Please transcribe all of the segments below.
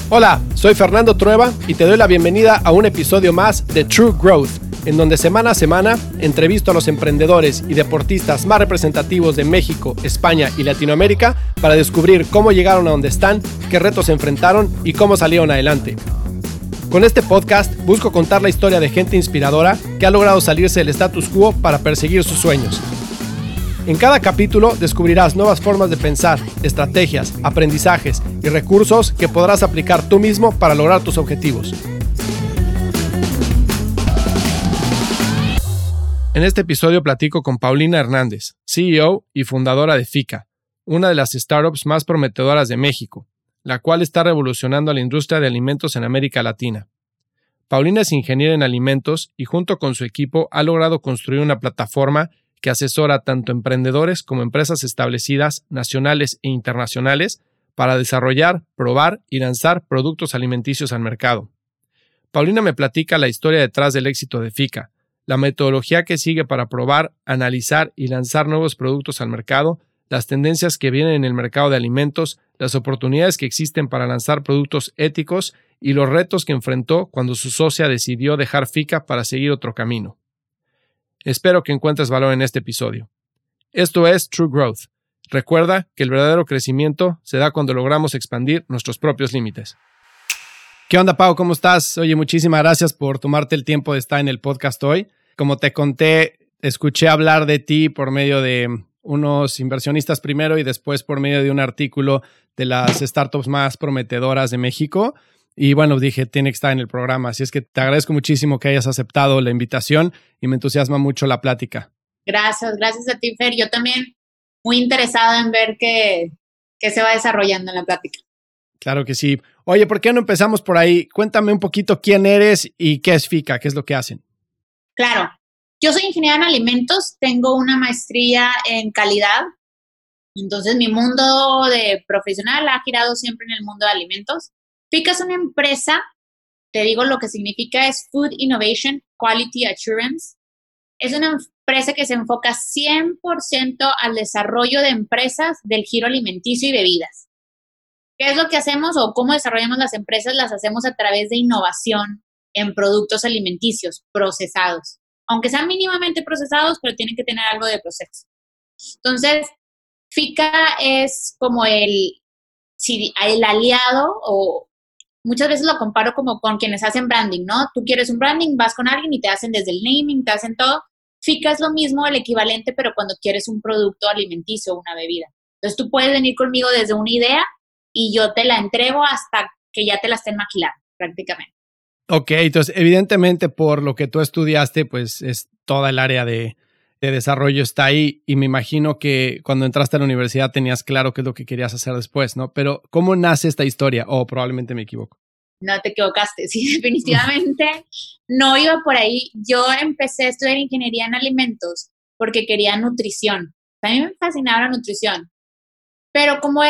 Hola, soy Fernando Trueba y te doy la bienvenida a un episodio más de True Growth, en donde semana a semana entrevisto a los emprendedores y deportistas más representativos de México, España y Latinoamérica para descubrir cómo llegaron a donde están, qué retos enfrentaron y cómo salieron adelante. Con este podcast busco contar la historia de gente inspiradora que ha logrado salirse del status quo para perseguir sus sueños. En cada capítulo descubrirás nuevas formas de pensar, estrategias, aprendizajes y recursos que podrás aplicar tú mismo para lograr tus objetivos. En este episodio platico con Paulina Hernández, CEO y fundadora de Fika, una de las startups más prometedoras de México, la cual está revolucionando a la industria de alimentos en América Latina. Paulina es ingeniera en alimentos y junto con su equipo ha logrado construir una plataforma que asesora tanto emprendedores como empresas establecidas, nacionales e internacionales, para desarrollar, probar y lanzar productos alimenticios al mercado. Paulina me platica la historia detrás del éxito de Fika, la metodología que sigue para probar, analizar y lanzar nuevos productos al mercado, las tendencias que vienen en el mercado de alimentos, las oportunidades que existen para lanzar productos éticos y los retos que enfrentó cuando su socia decidió dejar Fika para seguir otro camino. Espero que encuentres valor en este episodio. Esto es True Growth. Recuerda que el verdadero crecimiento se da cuando logramos expandir nuestros propios límites. ¿Qué onda, Pau? ¿Cómo estás? Oye, muchísimas gracias por tomarte el tiempo de estar en el podcast hoy. Como te conté, escuché hablar de ti por medio de unos inversionistas primero y después por medio de un artículo de las startups más prometedoras de México. Y bueno, dije, tiene que estar en el programa. Así es que te agradezco muchísimo que hayas aceptado la invitación y me entusiasma mucho la plática. Gracias a ti, Fer. Yo también muy interesada en ver qué se va desarrollando en la plática. Claro que sí. Oye, ¿por qué no empezamos por ahí? Cuéntame un poquito quién eres y qué es Fika, qué es lo que hacen. Claro. Yo soy ingeniera en alimentos, tengo una maestría en calidad. Entonces, mi mundo de profesional ha girado siempre en el mundo de alimentos. Fika es una empresa, te digo lo que significa, es Food Innovation Quality Assurance. Es una empresa que se enfoca 100% al desarrollo de empresas del giro alimenticio y bebidas. ¿Qué es lo que hacemos o cómo desarrollamos las empresas? Las hacemos a través de innovación en productos alimenticios procesados. Aunque sean mínimamente procesados, pero tienen que tener algo de proceso. Entonces, Fika es como el aliado, o muchas veces lo comparo como con quienes hacen branding, ¿no? Tú quieres un branding, vas con alguien y te hacen desde el naming, te hacen todo. Fika es lo mismo, el equivalente, pero cuando quieres un producto alimenticio o una bebida. Entonces, tú puedes venir conmigo desde una idea y yo te la entrego hasta que ya te la estén maquilando, prácticamente. Ok, entonces evidentemente por lo que tú estudiaste, pues es toda el área de desarrollo está ahí y me imagino que cuando entraste a la universidad tenías claro qué es lo que querías hacer después, ¿no? Pero ¿cómo nace esta historia? O probablemente me equivoco. No te equivocaste, sí, definitivamente no iba por ahí. Yo empecé a estudiar ingeniería en alimentos porque quería nutrición. A mí me fascinaba la nutrición, pero como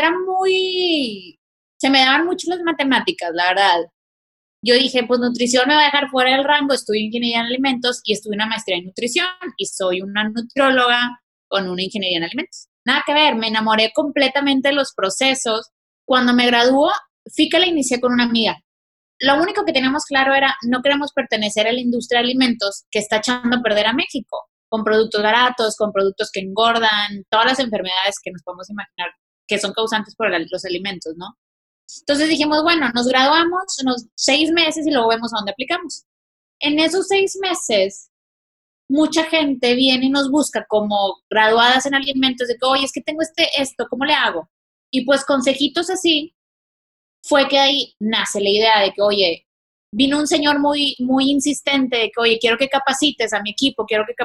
se me daban mucho las matemáticas, la verdad. Yo dije, pues nutrición me va a dejar fuera del rango, estudio ingeniería en alimentos y estudio una maestría en nutrición y soy una nutrióloga con una ingeniería en alimentos. Nada que ver, me enamoré completamente de los procesos. Cuando me graduó, Fika la inicié con una amiga. Lo único que teníamos claro era, no queremos pertenecer a la industria de alimentos que está echando a perder a México, con productos baratos, con productos que engordan, todas las enfermedades que nos podemos imaginar que son causantes por los alimentos, ¿no? Entonces dijimos, bueno, nos graduamos unos 6 meses y luego vemos a dónde aplicamos. En esos 6 meses, mucha gente viene y nos busca como graduadas en alimentos de que, oye, es que tengo esto, ¿cómo le hago? Y pues consejitos así, fue que ahí nace la idea de que, oye, vino un señor muy, muy insistente de que, oye, quiero que capacites a mi equipo.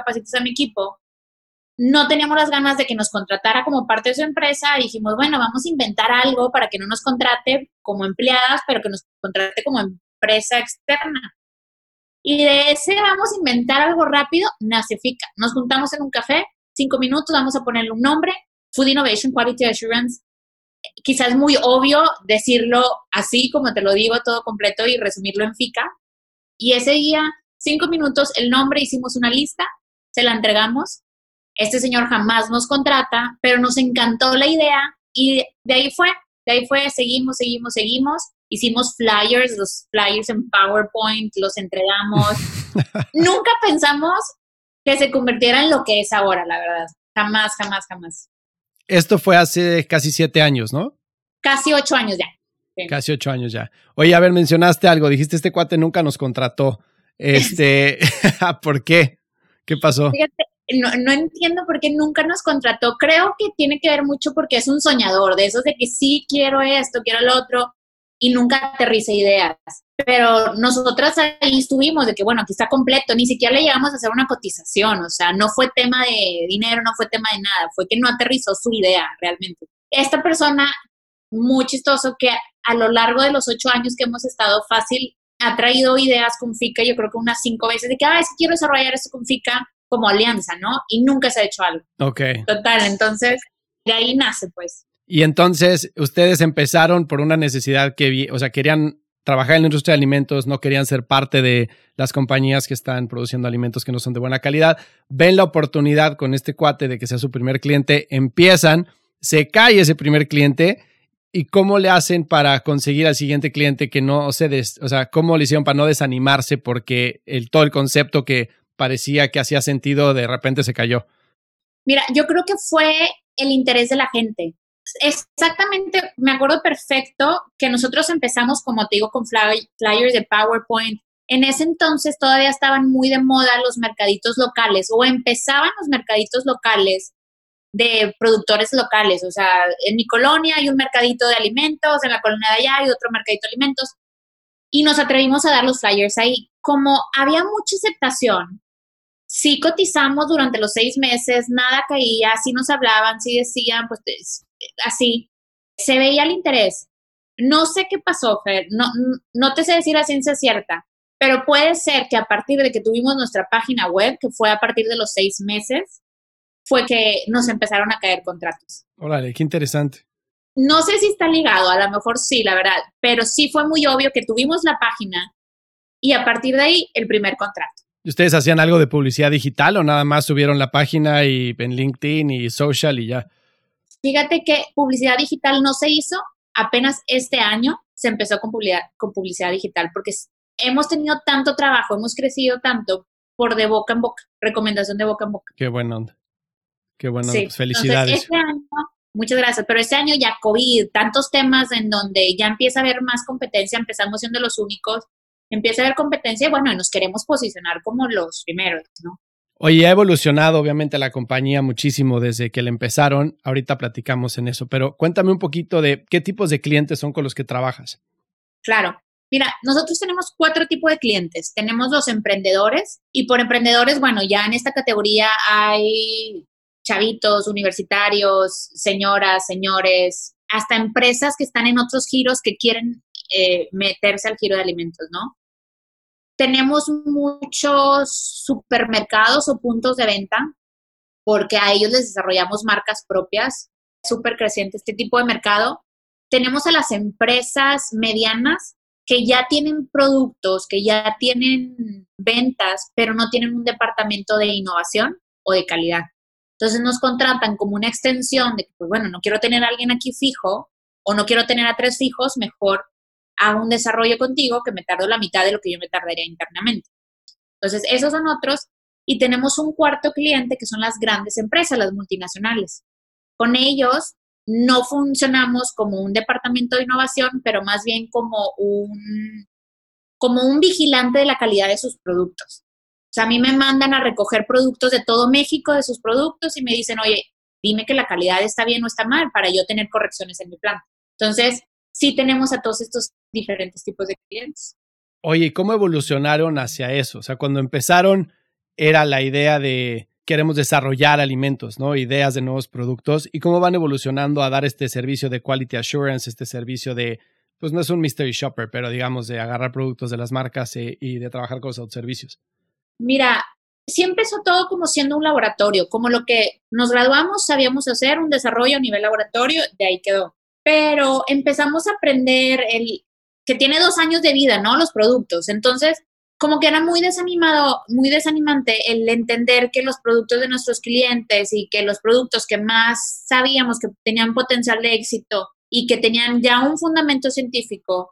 No teníamos las ganas de que nos contratara como parte de su empresa. Dijimos, bueno, vamos a inventar algo para que no nos contrate como empleadas, pero que nos contrate como empresa externa. Y de ese vamos a inventar algo rápido, nace Fika. Nos juntamos en un café, 5 minutos, vamos a ponerle un nombre, Food Innovation Quality Assurance. Quizás es muy obvio decirlo así, como te lo digo, todo completo y resumirlo en Fika. Y ese día, 5 minutos, el nombre, hicimos una lista, se la entregamos. Este señor jamás nos contrata, pero nos encantó la idea y de ahí fue, seguimos hicimos flyers, los flyers en PowerPoint, los entregamos. Nunca pensamos que se convirtiera en lo que es ahora, la verdad. Jamás, jamás, jamás. Esto fue hace casi 7 años, ¿no? Casi 8 años ya. Sí. Casi 8 años ya. Oye, a ver, mencionaste algo. Dijiste, este cuate nunca nos contrató. ¿Por qué? ¿Qué pasó? Fíjate, no entiendo por qué nunca nos contrató. Creo que tiene que ver mucho porque es un soñador, de esos de que sí quiero esto, quiero lo otro, y nunca aterriza ideas. Pero nosotras ahí estuvimos de que, bueno, aquí está completo, ni siquiera le llegamos a hacer una cotización, o sea, no fue tema de dinero, no fue tema de nada, fue que no aterrizó su idea realmente. Esta persona, muy chistoso, que a lo largo de los 8 años que hemos estado, fácil, ha traído ideas con FICA, yo creo que unas 5 veces, de que, es que quiero desarrollar esto con FICA como alianza, ¿no? Y nunca se ha hecho algo. Ok. Total, entonces, de ahí nace, pues. Y entonces, ustedes empezaron por una necesidad o sea, querían trabajar en la industria de alimentos, no querían ser parte de las compañías que están produciendo alimentos que no son de buena calidad, ven la oportunidad con este cuate de que sea su primer cliente, empiezan, se cae ese primer cliente, ¿y cómo le hacen para conseguir al siguiente cliente que no o sea, cómo le hicieron para no desanimarse porque todo el concepto que parecía que hacía sentido de repente se cayó? Mira, yo creo que fue el interés de la gente. Exactamente, me acuerdo perfecto que nosotros empezamos, como te digo, con flyers de PowerPoint. En ese entonces todavía estaban muy de moda los mercaditos locales o empezaban los mercaditos locales de productores locales. O sea, en mi colonia hay un mercadito de alimentos, en la colonia de allá hay otro mercadito de alimentos y nos atrevimos a dar los flyers ahí. Como había mucha aceptación, sí cotizamos durante los 6 meses, nada caía, sí nos hablaban, sí decían, pues así, se veía el interés. No sé qué pasó, Fer, no te sé decir a ciencia cierta, pero puede ser que a partir de que tuvimos nuestra página web, que fue a partir de los 6 meses, fue que nos empezaron a caer contratos. Órale, qué interesante. No sé si está ligado, a lo mejor sí, la verdad, pero sí fue muy obvio que tuvimos la página y a partir de ahí el primer contrato. ¿Y ustedes hacían algo de publicidad digital o nada más subieron la página y en LinkedIn y social y ya? Fíjate que publicidad digital no se hizo, apenas este año se empezó con publicidad digital, porque hemos tenido tanto trabajo, hemos crecido tanto por de boca en boca, recomendación de boca en boca. Qué buena onda. Qué buena onda, Sí. pues felicidades. Entonces, este año, muchas gracias, pero este año ya COVID, tantos temas en donde ya empieza a haber más competencia, empezamos siendo los únicos, empieza a haber competencia, bueno, y nos queremos posicionar como los primeros, ¿no? Oye, ha evolucionado obviamente la compañía muchísimo desde que la empezaron. Ahorita platicamos en eso, pero cuéntame un poquito de qué tipos de clientes son con los que trabajas. Claro. Mira, nosotros tenemos 4 tipos de clientes. Tenemos los emprendedores y por emprendedores, bueno, ya en esta categoría hay chavitos, universitarios, señoras, señores, hasta empresas que están en otros giros que quieren meterse al giro de alimentos, ¿no? Tenemos muchos supermercados o puntos de venta porque a ellos les desarrollamos marcas propias, súper creciente este tipo de mercado. Tenemos a las empresas medianas que ya tienen productos, que ya tienen ventas, pero no tienen un departamento de innovación o de calidad. Entonces nos contratan como una extensión de que, pues bueno, no quiero tener a alguien aquí fijo o no quiero tener a 3 fijos, mejor hago un desarrollo contigo que me tardo la mitad de lo que yo me tardaría internamente. Entonces, esos son otros. Y tenemos un cuarto cliente que son las grandes empresas, las multinacionales. Con ellos no funcionamos como un departamento de innovación, pero más bien como un vigilante de la calidad de sus productos. O sea, a mí me mandan a recoger productos de todo México, de sus productos, y me dicen, oye, dime que la calidad está bien o está mal para yo tener correcciones en mi planta. Entonces, sí tenemos a todos estos diferentes tipos de clientes. Oye, ¿cómo evolucionaron hacia eso? O sea, cuando empezaron era la idea de queremos desarrollar alimentos, ¿no? Ideas de nuevos productos. ¿Y cómo van evolucionando a dar este servicio de quality assurance, este servicio de, pues no es un mystery shopper, pero digamos de agarrar productos de las marcas y de trabajar con los autoservicios? Mira, sí empezó todo como siendo un laboratorio, como lo que nos graduamos, sabíamos hacer un desarrollo a nivel laboratorio, de ahí quedó. Pero empezamos a aprender que tiene 2 años de vida, ¿no? Los productos. Entonces, como que era muy desanimante el entender que los productos de nuestros clientes y que los productos que más sabíamos que tenían potencial de éxito y que tenían ya un fundamento científico,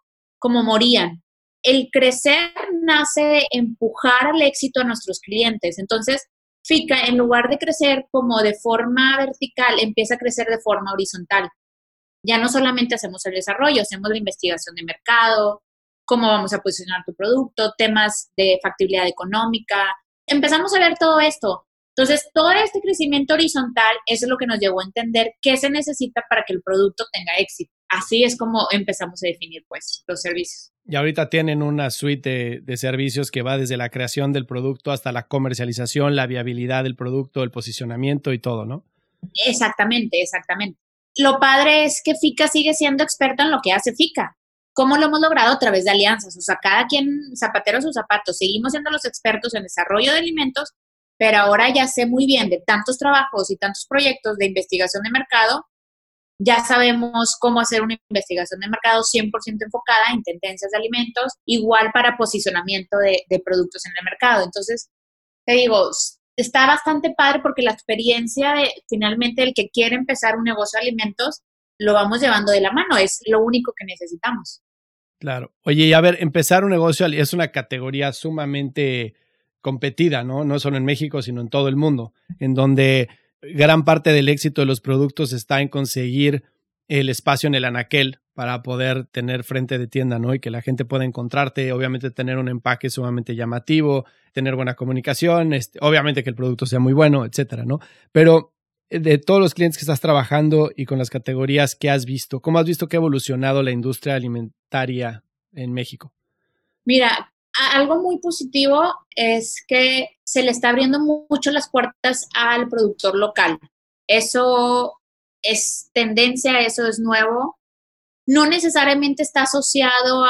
como morían. El crecer nace empujar al éxito a nuestros clientes. Entonces, FICA, en lugar de crecer como de forma vertical, empieza a crecer de forma horizontal. Ya no solamente hacemos el desarrollo, hacemos la investigación de mercado, cómo vamos a posicionar tu producto, temas de factibilidad económica. Empezamos a ver todo esto. Entonces, todo este crecimiento horizontal, eso es lo que nos llevó a entender qué se necesita para que el producto tenga éxito. Así es como empezamos a definir, pues, los servicios. Y ahorita tienen una suite de servicios que va desde la creación del producto hasta la comercialización, la viabilidad del producto, el posicionamiento y todo, ¿no? Exactamente, exactamente. Lo padre es que FICA sigue siendo experta en lo que hace FICA. ¿Cómo lo hemos logrado? A través de alianzas. O sea, cada quien, zapatero a sus zapatos. Seguimos siendo los expertos en desarrollo de alimentos, pero ahora ya sé muy bien de tantos trabajos y tantos proyectos de investigación de mercado, ya sabemos cómo hacer una investigación de mercado 100% enfocada en tendencias de alimentos, igual para posicionamiento de productos en el mercado. Entonces, te digo, está bastante padre porque la experiencia de finalmente el que quiere empezar un negocio de alimentos, lo vamos llevando de la mano, es lo único que necesitamos. Claro. Oye, y a ver, empezar un negocio es una categoría sumamente competida, ¿no? No solo en México, sino en todo el mundo, en donde gran parte del éxito de los productos está en conseguir el espacio en el anaquel para poder tener frente de tienda, ¿no? Y que la gente pueda encontrarte, obviamente tener un empaque sumamente llamativo, tener buena comunicación, obviamente que el producto sea muy bueno, etcétera, ¿no? Pero de todos los clientes que estás trabajando y con las categorías que has visto, ¿cómo has visto que ha evolucionado la industria alimentaria en México? Mira, algo muy positivo es que se le está abriendo mucho las puertas al productor local. Eso es tendencia, eso es nuevo. No necesariamente está asociado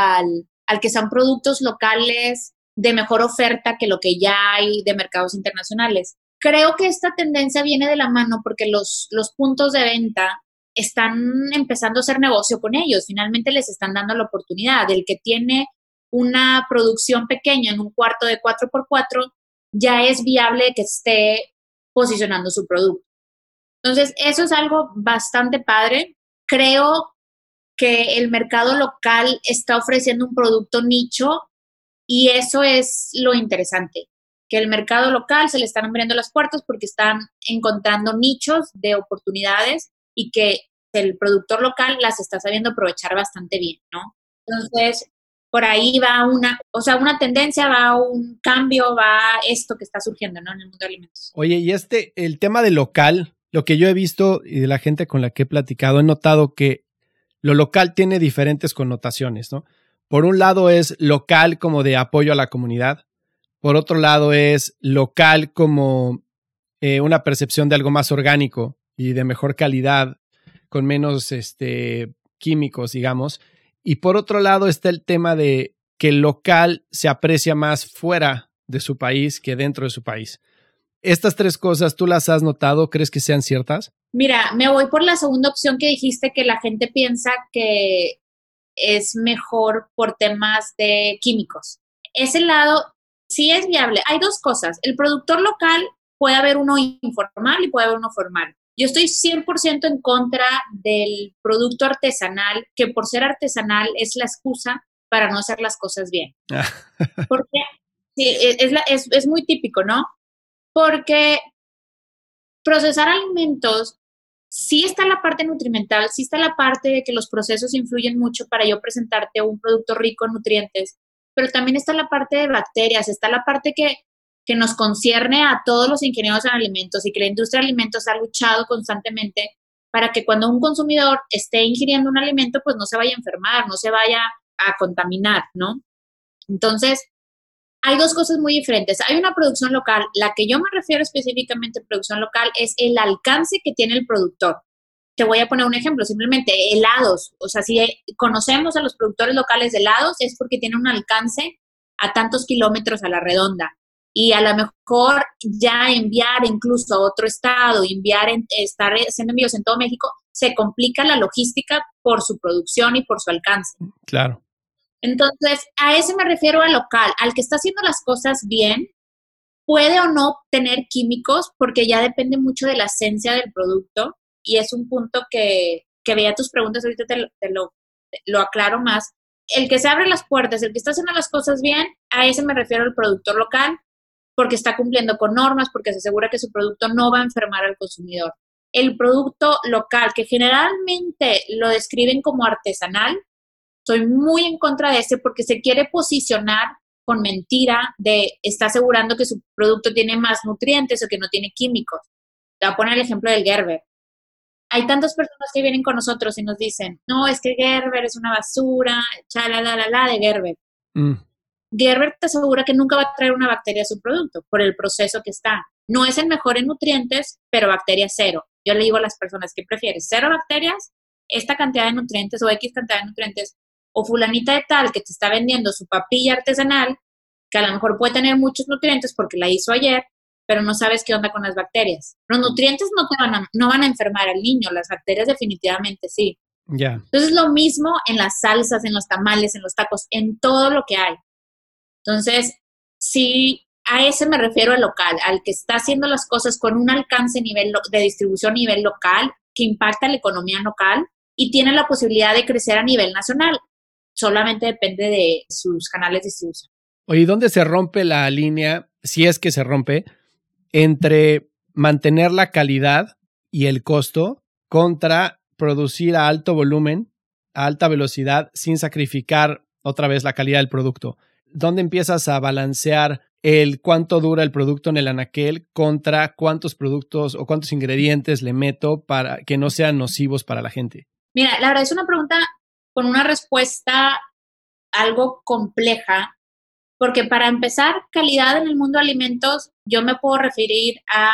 al que sean productos locales de mejor oferta que lo que ya hay de mercados internacionales. Creo que esta tendencia viene de la mano porque los puntos de venta están empezando a hacer negocio con ellos. Finalmente les están dando la oportunidad. El que tiene una producción pequeña en un cuarto de 4x4 ya es viable que esté posicionando su producto. Entonces, eso es algo bastante padre. Creo que el mercado local está ofreciendo un producto nicho y eso es lo interesante, que el mercado local se le están abriendo las puertas porque están encontrando nichos de oportunidades y que el productor local las está sabiendo aprovechar bastante bien, ¿no? Entonces, por ahí va una tendencia, va un cambio, va esto que está surgiendo, ¿no? En el mundo de alimentos. Oye, y el tema de local, lo que yo he visto y de la gente con la que he platicado, he notado que lo local tiene diferentes connotaciones, ¿no? Por un lado es local como de apoyo a la comunidad, por otro lado es local como una percepción de algo más orgánico y de mejor calidad, con menos químicos, digamos. Y por otro lado está el tema de que el local se aprecia más fuera de su país que dentro de su país. Estas tres cosas, ¿tú las has notado? ¿Crees que sean ciertas? Mira, me voy por la segunda opción que dijiste, que la gente piensa que es mejor por temas de químicos. Ese lado sí es viable. Hay dos cosas. El productor local puede haber uno informal y puede haber uno formal. Yo estoy 100% en contra del producto artesanal, que por ser artesanal es la excusa para no hacer las cosas bien. Porque sí, es muy típico, ¿no? Porque procesar alimentos, sí está la parte nutrimental, sí está la parte de que los procesos influyen mucho para yo presentarte un producto rico en nutrientes, pero también está la parte de bacterias, está la parte que nos concierne a todos los ingenieros en alimentos y que la industria de alimentos ha luchado constantemente para que cuando un consumidor esté ingiriendo un alimento, pues no se vaya a enfermar, no se vaya a contaminar, ¿no? Entonces, hay dos cosas muy diferentes. Hay una producción local. La que yo me refiero específicamente a producción local es el alcance que tiene el productor. Te voy a poner un ejemplo, simplemente helados. O sea, si conocemos a los productores locales de helados es porque tienen un alcance a tantos kilómetros a la redonda. Y a lo mejor ya enviar incluso a otro estado, estar haciendo envíos en todo México, se complica la logística por su producción y por su alcance. Claro. Entonces, a ese me refiero al local, al que está haciendo las cosas bien, puede o no tener químicos, porque ya depende mucho de la esencia del producto, y es un punto que veía tus preguntas, ahorita te lo aclaro más, el que se abre las puertas, el que está haciendo las cosas bien, a ese me refiero al productor local, porque está cumpliendo con normas, porque se asegura que su producto no va a enfermar al consumidor. El producto local, que generalmente lo describen como artesanal, soy muy en contra de ese porque se quiere posicionar con mentira de está asegurando que su producto tiene más nutrientes o que no tiene químicos. Te voy a poner el ejemplo del Gerber. Hay tantas personas que vienen con nosotros y nos dicen, no, es que Gerber es una basura, chalalala de Gerber. Gerber te asegura que nunca va a traer una bacteria a su producto por el proceso que está. No es el mejor en nutrientes, pero bacteria cero. Yo le digo a las personas, ¿qué prefieres? ¿Cero bacterias? ¿Esta cantidad de nutrientes o X cantidad de nutrientes? O fulanita de tal que te está vendiendo su papilla artesanal, que a lo mejor puede tener muchos nutrientes porque la hizo ayer, pero no sabes qué onda con las bacterias. Los nutrientes no van a enfermar al niño, las bacterias definitivamente sí. Ya. Entonces, lo mismo en las salsas, en los tamales, en los tacos, en todo lo que hay. Entonces, sí, a ese me refiero al local, al que está haciendo las cosas con un alcance de distribución a nivel local, que impacta la economía local y tiene la posibilidad de crecer a nivel nacional. Solamente depende de sus canales de distribución. Oye, ¿dónde se rompe la línea, si es que se rompe, entre mantener la calidad y el costo contra producir a alto volumen, a alta velocidad, sin sacrificar otra vez la calidad del producto? ¿Dónde empiezas a balancear el cuánto dura el producto en el anaquel contra cuántos productos o cuántos ingredientes le meto para que no sean nocivos para la gente? Mira, la verdad es una pregunta con una respuesta algo compleja, porque para empezar, calidad en el mundo de alimentos, yo me puedo referir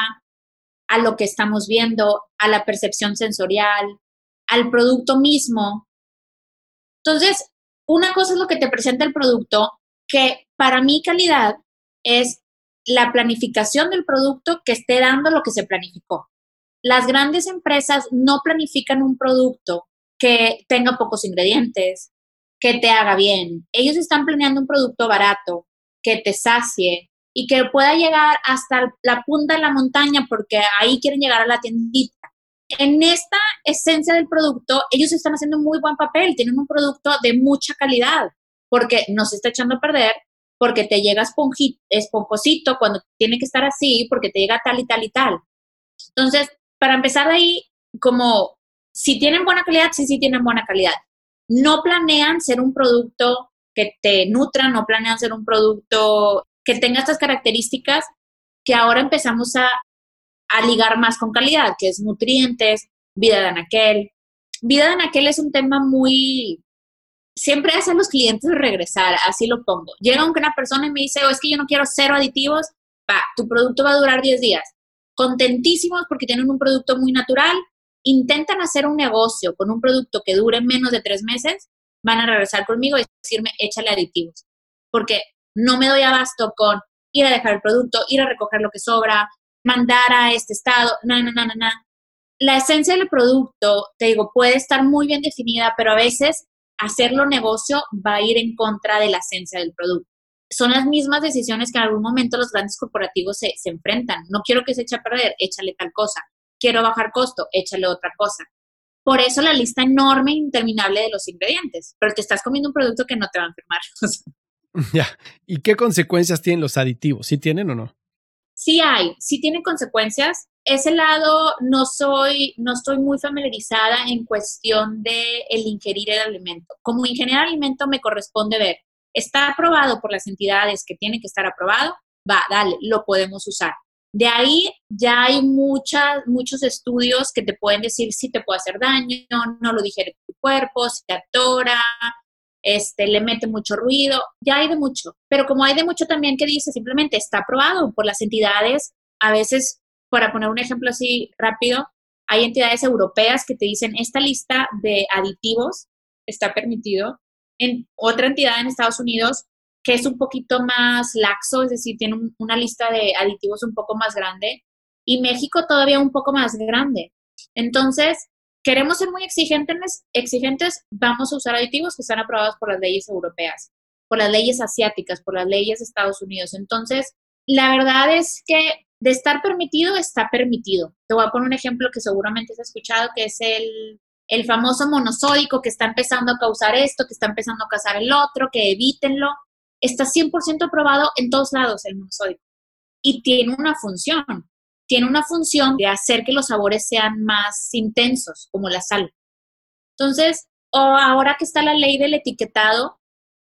a lo que estamos viendo, a la percepción sensorial, al producto mismo. Entonces, una cosa es lo que te presenta el producto, que para mí calidad es la planificación del producto que esté dando lo que se planificó. Las grandes empresas no planifican un producto que tenga pocos ingredientes, que te haga bien. Ellos están planeando un producto barato, que te sacie y que pueda llegar hasta la punta de la montaña porque ahí quieren llegar a la tiendita. En esta esencia del producto, ellos están haciendo un muy buen papel, tienen un producto de mucha calidad porque no se está echando a perder, porque te llega esponjosito cuando tiene que estar así, porque te llega tal y tal y tal. Entonces, para empezar de ahí, como si tienen buena calidad, sí tienen buena calidad. No planean ser un producto que te nutra, no planean ser un producto que tenga estas características que ahora empezamos a ligar más con calidad, que es nutrientes, vida de anaquel. Vida de anaquel es un tema muy... Siempre hacen los clientes regresar, así lo pongo. Llega una persona y me dice, es que yo no quiero cero aditivos, tu producto va a durar 10 días. Contentísimos porque tienen un producto muy natural, intentan hacer un negocio con un producto que dure menos de 3 meses, van a regresar conmigo y decirme, échale aditivos. Porque no me doy abasto con ir a dejar el producto, ir a recoger lo que sobra, mandar a este estado, no. La esencia del producto, te digo, puede estar muy bien definida, pero a veces hacerlo negocio va a ir en contra de la esencia del producto. Son las mismas decisiones que en algún momento los grandes corporativos se enfrentan. No quiero que se eche a perder, échale tal cosa. Quiero bajar costo, échale otra cosa. Por eso la lista enorme e interminable de los ingredientes. Pero te estás comiendo un producto que no te va a enfermar. Ya. ¿Y qué consecuencias tienen los aditivos? ¿Sí tienen o no? Sí tienen consecuencias. Ese lado no estoy muy familiarizada en cuestión de el ingerir el alimento. Como ingeniera de alimento me corresponde ver, ¿está aprobado por las entidades que tiene que estar aprobado? Dale, lo podemos usar. De ahí ya hay muchos estudios que te pueden decir si te puede hacer daño, no lo digiere tu cuerpo, si te atora, le mete mucho ruido, ya hay de mucho. Pero como hay de mucho también que dice simplemente está aprobado por las entidades, a veces, para poner un ejemplo así rápido, hay entidades europeas que te dicen esta lista de aditivos está permitido. En otra entidad en Estados Unidos que es un poquito más laxo, es decir, tiene una lista de aditivos un poco más grande, y México todavía un poco más grande. Entonces, queremos ser muy exigentes, vamos a usar aditivos que están aprobados por las leyes europeas, por las leyes asiáticas, por las leyes de Estados Unidos. Entonces, la verdad es que de estar permitido, está permitido. Te voy a poner un ejemplo que seguramente has escuchado, que es el famoso monosódico que está empezando a causar esto, que está empezando a causar el otro, que evítenlo. Está 100% probado en todos lados el monosódico. Y tiene una función. Tiene una función de hacer que los sabores sean más intensos, como la sal. Entonces, ahora que está la ley del etiquetado,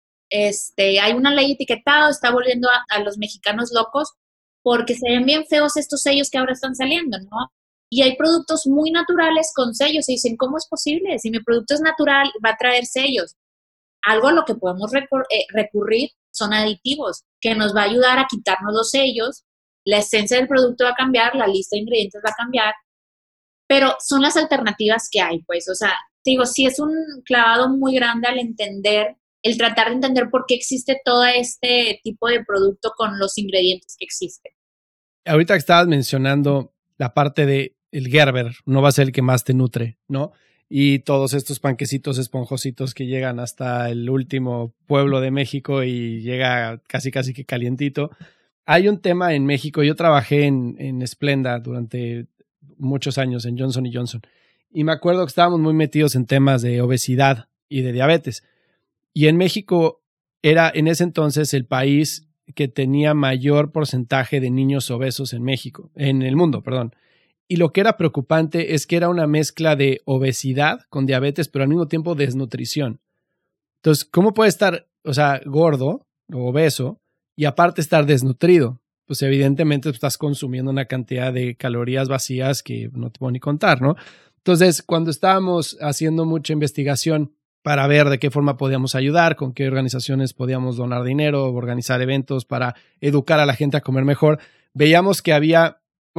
hay una ley de etiquetado, está volviendo a los mexicanos locos porque se ven bien feos estos sellos que ahora están saliendo, ¿no? Y hay productos muy naturales con sellos y dicen, ¿cómo es posible? Si mi producto es natural, va a traer sellos. Algo a lo que podemos recurrir son aditivos, que nos va a ayudar a quitarnos los sellos, la esencia del producto va a cambiar, la lista de ingredientes va a cambiar, pero son las alternativas que hay, pues, o sea, te digo, sí es un clavado muy grande al entender, el tratar de entender por qué existe todo este tipo de producto con los ingredientes que existen. Ahorita que estabas mencionando la parte de el Gerber, no va a ser el que más te nutre, ¿no? Y todos estos panquecitos esponjositos que llegan hasta el último pueblo de México y llega casi que calientito. Hay un tema en México, yo trabajé en Splenda durante muchos años, en Johnson & Johnson, y me acuerdo que estábamos muy metidos en temas de obesidad y de diabetes. Y en México era en ese entonces el país que tenía mayor porcentaje de niños obesos en México, en el mundo, perdón. Y lo que era preocupante es que era una mezcla de obesidad con diabetes, pero al mismo tiempo desnutrición. Entonces, ¿cómo puede estar, o sea, gordo o obeso y aparte estar desnutrido? Pues evidentemente estás consumiendo una cantidad de calorías vacías que no te puedo ni contar, ¿no? Entonces, cuando estábamos haciendo mucha investigación para ver de qué forma podíamos ayudar, con qué organizaciones podíamos donar dinero, organizar eventos para educar a la gente a comer mejor, veíamos que había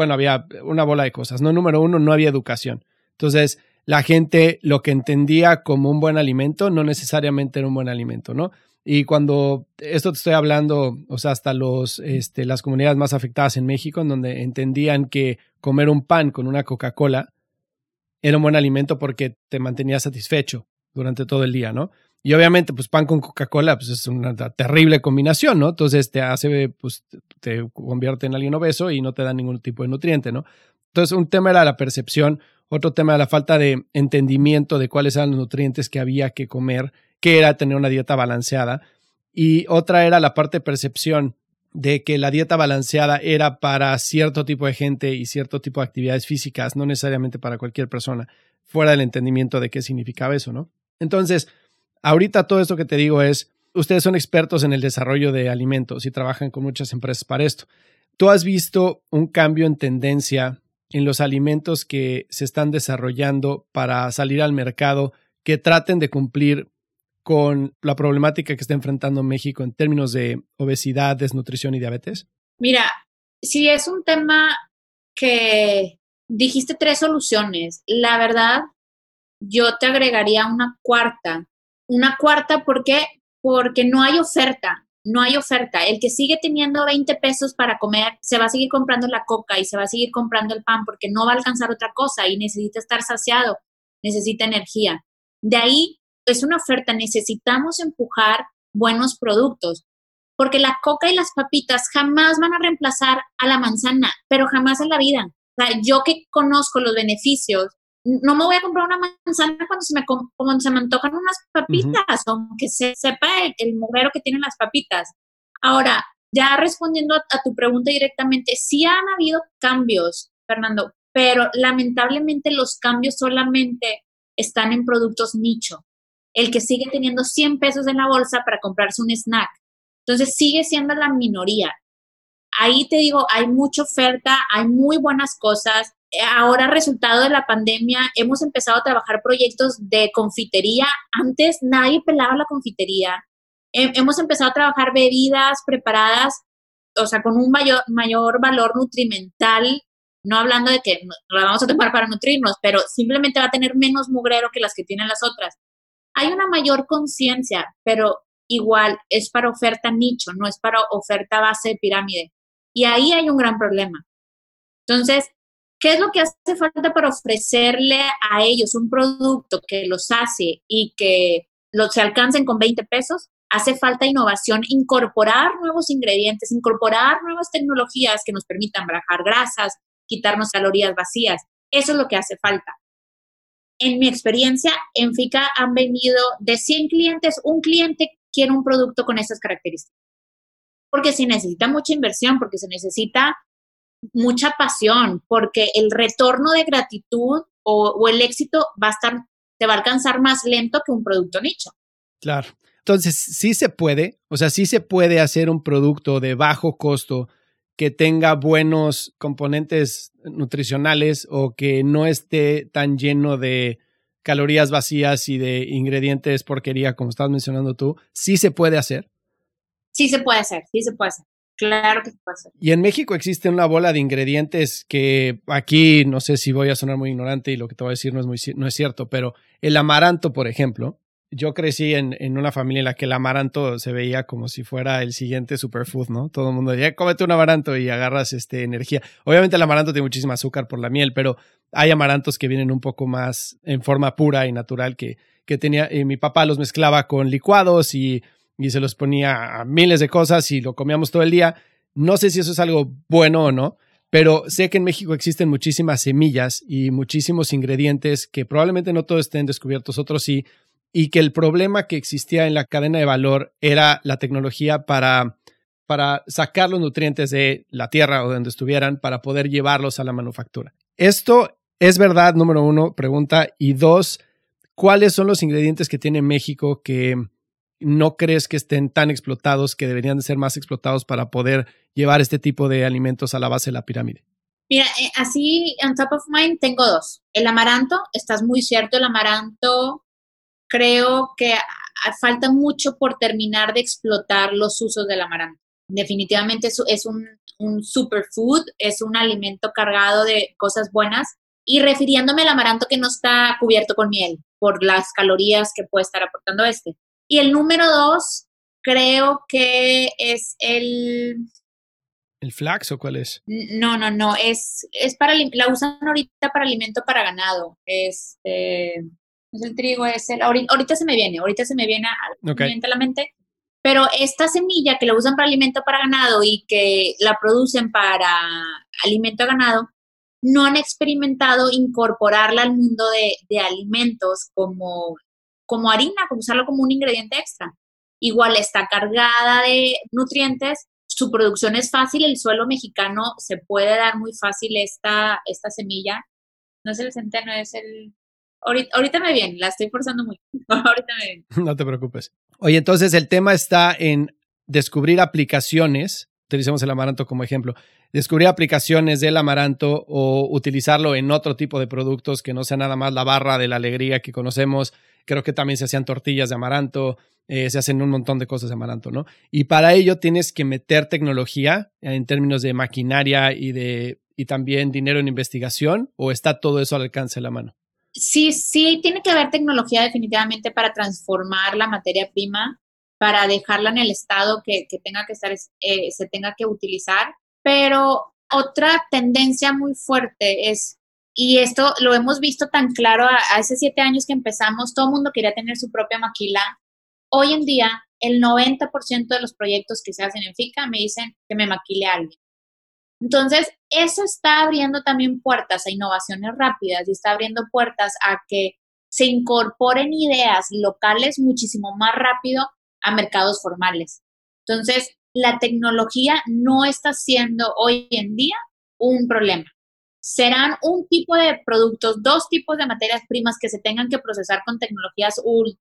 una bola de cosas, ¿no? Número uno, no había educación. Entonces, la gente lo que entendía como un buen alimento no necesariamente era un buen alimento, ¿no? Y cuando esto te estoy hablando, o sea, hasta las comunidades más afectadas en México, en donde entendían que comer un pan con una Coca-Cola era un buen alimento porque te mantenía satisfecho durante todo el día, ¿no? Y obviamente, pues pan con Coca-Cola, pues es una terrible combinación, ¿no? Entonces te hace, pues te convierte en alguien obeso y no te da ningún tipo de nutriente, ¿no? Entonces un tema era la percepción, otro tema era la falta de entendimiento de cuáles eran los nutrientes que había que comer, que era tener una dieta balanceada, y otra era la parte de percepción de que la dieta balanceada era para cierto tipo de gente y cierto tipo de actividades físicas, no necesariamente para cualquier persona, fuera del entendimiento de qué significaba eso, ¿no? Entonces, ahorita todo esto que te digo es, ustedes son expertos en el desarrollo de alimentos y trabajan con muchas empresas para esto. ¿Tú has visto un cambio en tendencia en los alimentos que se están desarrollando para salir al mercado que traten de cumplir con la problemática que está enfrentando México en términos de obesidad, desnutrición y diabetes? Mira, si es un tema que dijiste 3 soluciones, la verdad, yo te agregaría una cuarta. Una cuarta, ¿por qué? Porque no hay oferta, no hay oferta. El que sigue teniendo 20 pesos para comer, se va a seguir comprando la coca y se va a seguir comprando el pan porque no va a alcanzar otra cosa y necesita estar saciado, necesita energía. De ahí es una oferta, necesitamos empujar buenos productos, porque la coca y las papitas jamás van a reemplazar a la manzana, pero jamás en la vida. O sea, yo que conozco los beneficios, no me voy a comprar una manzana cuando se me antojan unas papitas, aunque se sepa el mugrero que tienen las papitas. Ahora, ya respondiendo a tu pregunta directamente, sí han habido cambios, Fernando, pero lamentablemente los cambios solamente están en productos nicho. El que sigue teniendo 100 pesos en la bolsa para comprarse un snack. Entonces sigue siendo la minoría. Ahí te digo, hay mucha oferta, hay muy buenas cosas. Ahora, resultado de la pandemia, hemos empezado a trabajar proyectos de confitería. Antes nadie pelaba la confitería. Hemos empezado a trabajar bebidas preparadas, o sea, con un mayor valor nutrimental, no hablando de que la vamos a tomar para nutrirnos, pero simplemente va a tener menos mugrero que las que tienen las otras. Hay una mayor conciencia, pero igual es para oferta nicho, no es para oferta base de pirámide. Y ahí hay un gran problema. Entonces, ¿qué es lo que hace falta para ofrecerle a ellos un producto que los sacie y que se alcancen con 20 pesos? Hace falta innovación, incorporar nuevos ingredientes, incorporar nuevas tecnologías que nos permitan bajar grasas, quitarnos calorías vacías. Eso es lo que hace falta. en mi experiencia, en FICA han venido de 100 clientes, un cliente quiere un producto con esas características. Porque se necesita mucha inversión, porque se necesita mucha pasión, porque el retorno de gratitud o el éxito te va a alcanzar más lento que un producto nicho. Claro. Entonces, sí se puede, o sea, sí se puede hacer un producto de bajo costo que tenga buenos componentes nutricionales o que no esté tan lleno de calorías vacías y de ingredientes porquería, como estabas mencionando tú. Sí se puede hacer. Sí se puede hacer, sí se puede hacer. Claro que se puede hacer. Y en México existe una bola de ingredientes que aquí, no sé si voy a sonar muy ignorante y lo que te voy a decir no es cierto, pero el amaranto, por ejemplo, yo crecí en una familia en la que el amaranto se veía como si fuera el siguiente superfood, ¿no? Todo el mundo decía, cómete un amaranto y agarras energía. Obviamente el amaranto tiene muchísima azúcar por la miel, pero hay amarantos que vienen un poco más en forma pura y natural que tenía, mi papá los mezclaba con licuados y se los ponía a miles de cosas y lo comíamos todo el día. No sé si eso es algo bueno o no, pero sé que en México existen muchísimas semillas y muchísimos ingredientes que probablemente no todos estén descubiertos, otros sí, y que el problema que existía en la cadena de valor era la tecnología para sacar los nutrientes de la tierra o de donde estuvieran para poder llevarlos a la manufactura. ¿Esto es verdad, número uno, pregunta? Y dos, ¿cuáles son los ingredientes que tiene México que no crees que estén tan explotados, que deberían de ser más explotados para poder llevar este tipo de alimentos a la base de la pirámide? Mira, así, on top of mind, tengo dos. El amaranto, estás muy cierto, el amaranto creo que falta mucho por terminar de explotar los usos del amaranto. Definitivamente es un superfood, es un alimento cargado de cosas buenas. Y refiriéndome al amaranto que no está cubierto con miel, por las calorías que puede estar aportando este. Y el número dos, creo que es el... ¿El flax o cuál es? No, es la usan ahorita para alimento para ganado. Es el trigo, ahorita se me viene a la mente, pero esta semilla que la usan para alimento para ganado y que la producen para alimento a ganado, no han experimentado incorporarla al mundo de alimentos como harina, como usarlo como un ingrediente extra. Igual está cargada de nutrientes, su producción es fácil, el suelo mexicano se puede dar muy fácil esta semilla. No es el centeno, es el... Ahorita me viene, la estoy forzando mucho. Ahorita me viene. No te preocupes. Oye, entonces el tema está en descubrir aplicaciones, utilicemos el amaranto como ejemplo, descubrir aplicaciones del amaranto o utilizarlo en otro tipo de productos que no sea nada más la barra de la alegría que conocemos. Creo que también se hacían tortillas de amaranto, se hacen un montón de cosas de amaranto, ¿no? Y para ello tienes que meter tecnología en términos de maquinaria y también dinero en investigación, ¿o está todo eso al alcance de la mano? Sí, tiene que haber tecnología definitivamente para transformar la materia prima, para dejarla en el estado que tenga que estar, se tenga que utilizar. Pero otra tendencia muy fuerte es, y esto lo hemos visto tan claro hace 7 años que empezamos, todo el mundo quería tener su propia maquila. Hoy en día, el 90% de los proyectos que se hacen en FICA me dicen que me maquile a alguien. Entonces, eso está abriendo también puertas a innovaciones rápidas y está abriendo puertas a que se incorporen ideas locales muchísimo más rápido a mercados formales. Entonces, la tecnología no está siendo hoy en día un problema. Serán un tipo de productos, 2 tipos de materias primas que se tengan que procesar con tecnologías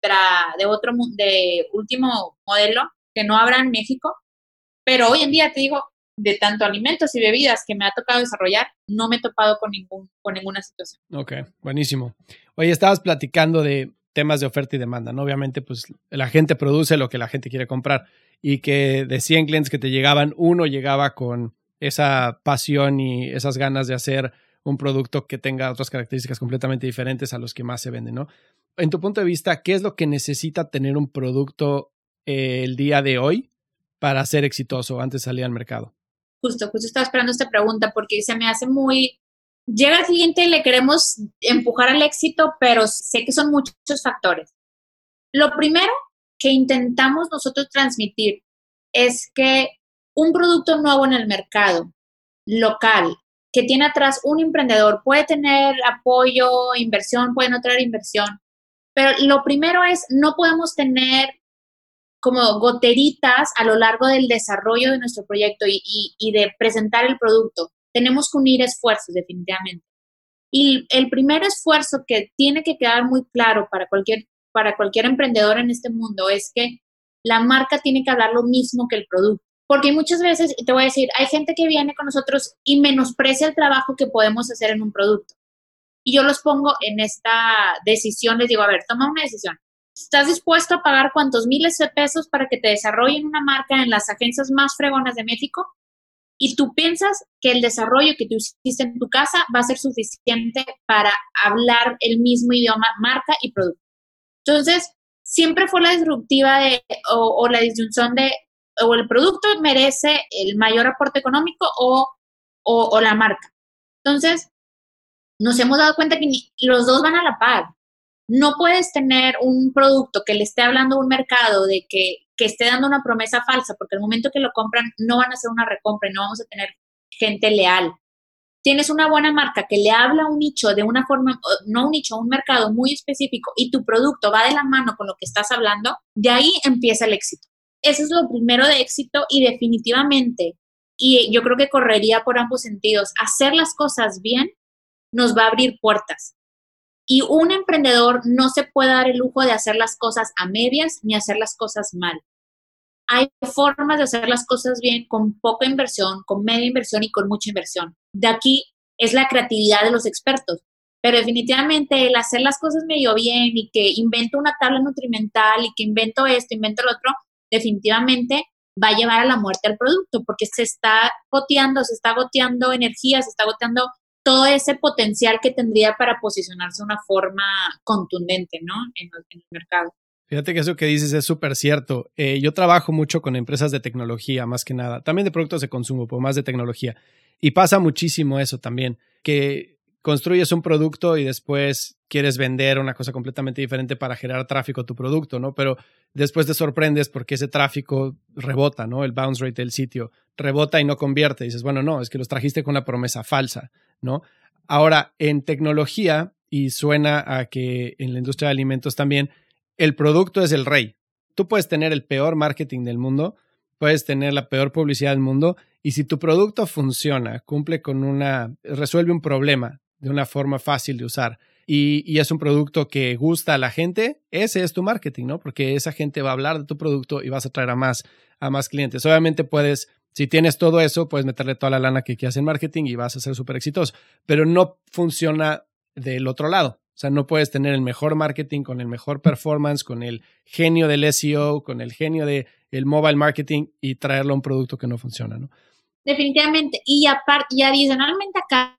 de último modelo que no habrá en México, pero hoy en día te digo, de tanto alimentos y bebidas que me ha tocado desarrollar, no me he topado con ninguna situación. Ok, buenísimo. Oye, estabas platicando de temas de oferta y demanda, ¿no? Obviamente, pues la gente produce lo que la gente quiere comprar y que de 100 clientes que te llegaban, uno llegaba con esa pasión y esas ganas de hacer un producto que tenga otras características completamente diferentes a los que más se venden, ¿no? En tu punto de vista, ¿qué es lo que necesita tener un producto el día de hoy para ser exitoso antes de salir al mercado? Justo estaba esperando esta pregunta porque se me hace muy... Llega el cliente y le queremos empujar al éxito, pero sé que son muchos factores. Lo primero que intentamos nosotros transmitir es que un producto nuevo en el mercado, local, que tiene atrás un emprendedor. Puede tener apoyo, inversión, puede no tener inversión, pero lo primero es, no podemos tener como goteritas a lo largo del desarrollo de nuestro proyecto y de presentar el producto. Tenemos que unir esfuerzos, definitivamente. Y el primer esfuerzo que tiene que quedar muy claro para cualquier emprendedor en este mundo es que la marca tiene que hablar lo mismo que el producto. Porque muchas veces, te voy a decir, hay gente que viene con nosotros y menosprecia el trabajo que podemos hacer en un producto. Y yo los pongo en esta decisión, les digo, a ver, toma una decisión. ¿Estás dispuesto a pagar cuántos miles de pesos para que te desarrollen una marca en las agencias más fregonas de México? Y tú piensas que el desarrollo que tú hiciste en tu casa va a ser suficiente para hablar el mismo idioma, marca y producto. Entonces, siempre fue la disruptiva o la disyunción de o el producto merece el mayor aporte económico o la marca. Entonces, nos hemos dado cuenta que los dos van a la par. No puedes tener un producto que le esté hablando a un mercado de que esté dando una promesa falsa, porque al momento que lo compran no van a hacer una recompra y no vamos a tener gente leal. Tienes una buena marca que le habla a un nicho de una forma, no un nicho, un mercado muy específico y tu producto va de la mano con lo que estás hablando, de ahí empieza el éxito. Eso es lo primero de éxito y definitivamente, y yo creo que correría por ambos sentidos, hacer las cosas bien nos va a abrir puertas. Y un emprendedor no se puede dar el lujo de hacer las cosas a medias ni hacer las cosas mal. Hay formas de hacer las cosas bien con poca inversión, con media inversión y con mucha inversión. De aquí es la creatividad de los expertos. Pero definitivamente el hacer las cosas medio bien y que invento una tabla nutrimental y que invento esto, invento lo otro, definitivamente va a llevar a la muerte al producto porque se está goteando energía, se está goteando todo ese potencial que tendría para posicionarse de una forma contundente, ¿no? En el mercado. Fíjate que eso que dices es súper cierto. Yo trabajo mucho con empresas de tecnología, más que nada. También de productos de consumo, pero más de tecnología. Y pasa muchísimo eso también, que construyes un producto y después quieres vender una cosa completamente diferente para generar tráfico a tu producto, ¿no? Pero después te sorprendes porque ese tráfico rebota, ¿no? El bounce rate del sitio rebota y no convierte. Y dices, bueno, no, es que los trajiste con una promesa falsa, ¿no? Ahora, en tecnología, y suena a que en la industria de alimentos también, el producto es el rey. Tú puedes tener el peor marketing del mundo, puedes tener la peor publicidad del mundo, y si tu producto funciona, resuelve un problema de una forma fácil de usar y es un producto que gusta a la gente, ese es tu marketing, ¿no? Porque esa gente va a hablar de tu producto y vas a traer a más clientes. Obviamente si tienes todo eso, puedes meterle toda la lana que quieras en marketing y vas a ser súper exitoso, pero no funciona del otro lado. O sea, no puedes tener el mejor marketing con el mejor performance, con el genio del SEO, con el genio del mobile marketing y traerlo a un producto que no funciona, ¿no? Definitivamente. Y adicionalmente acá,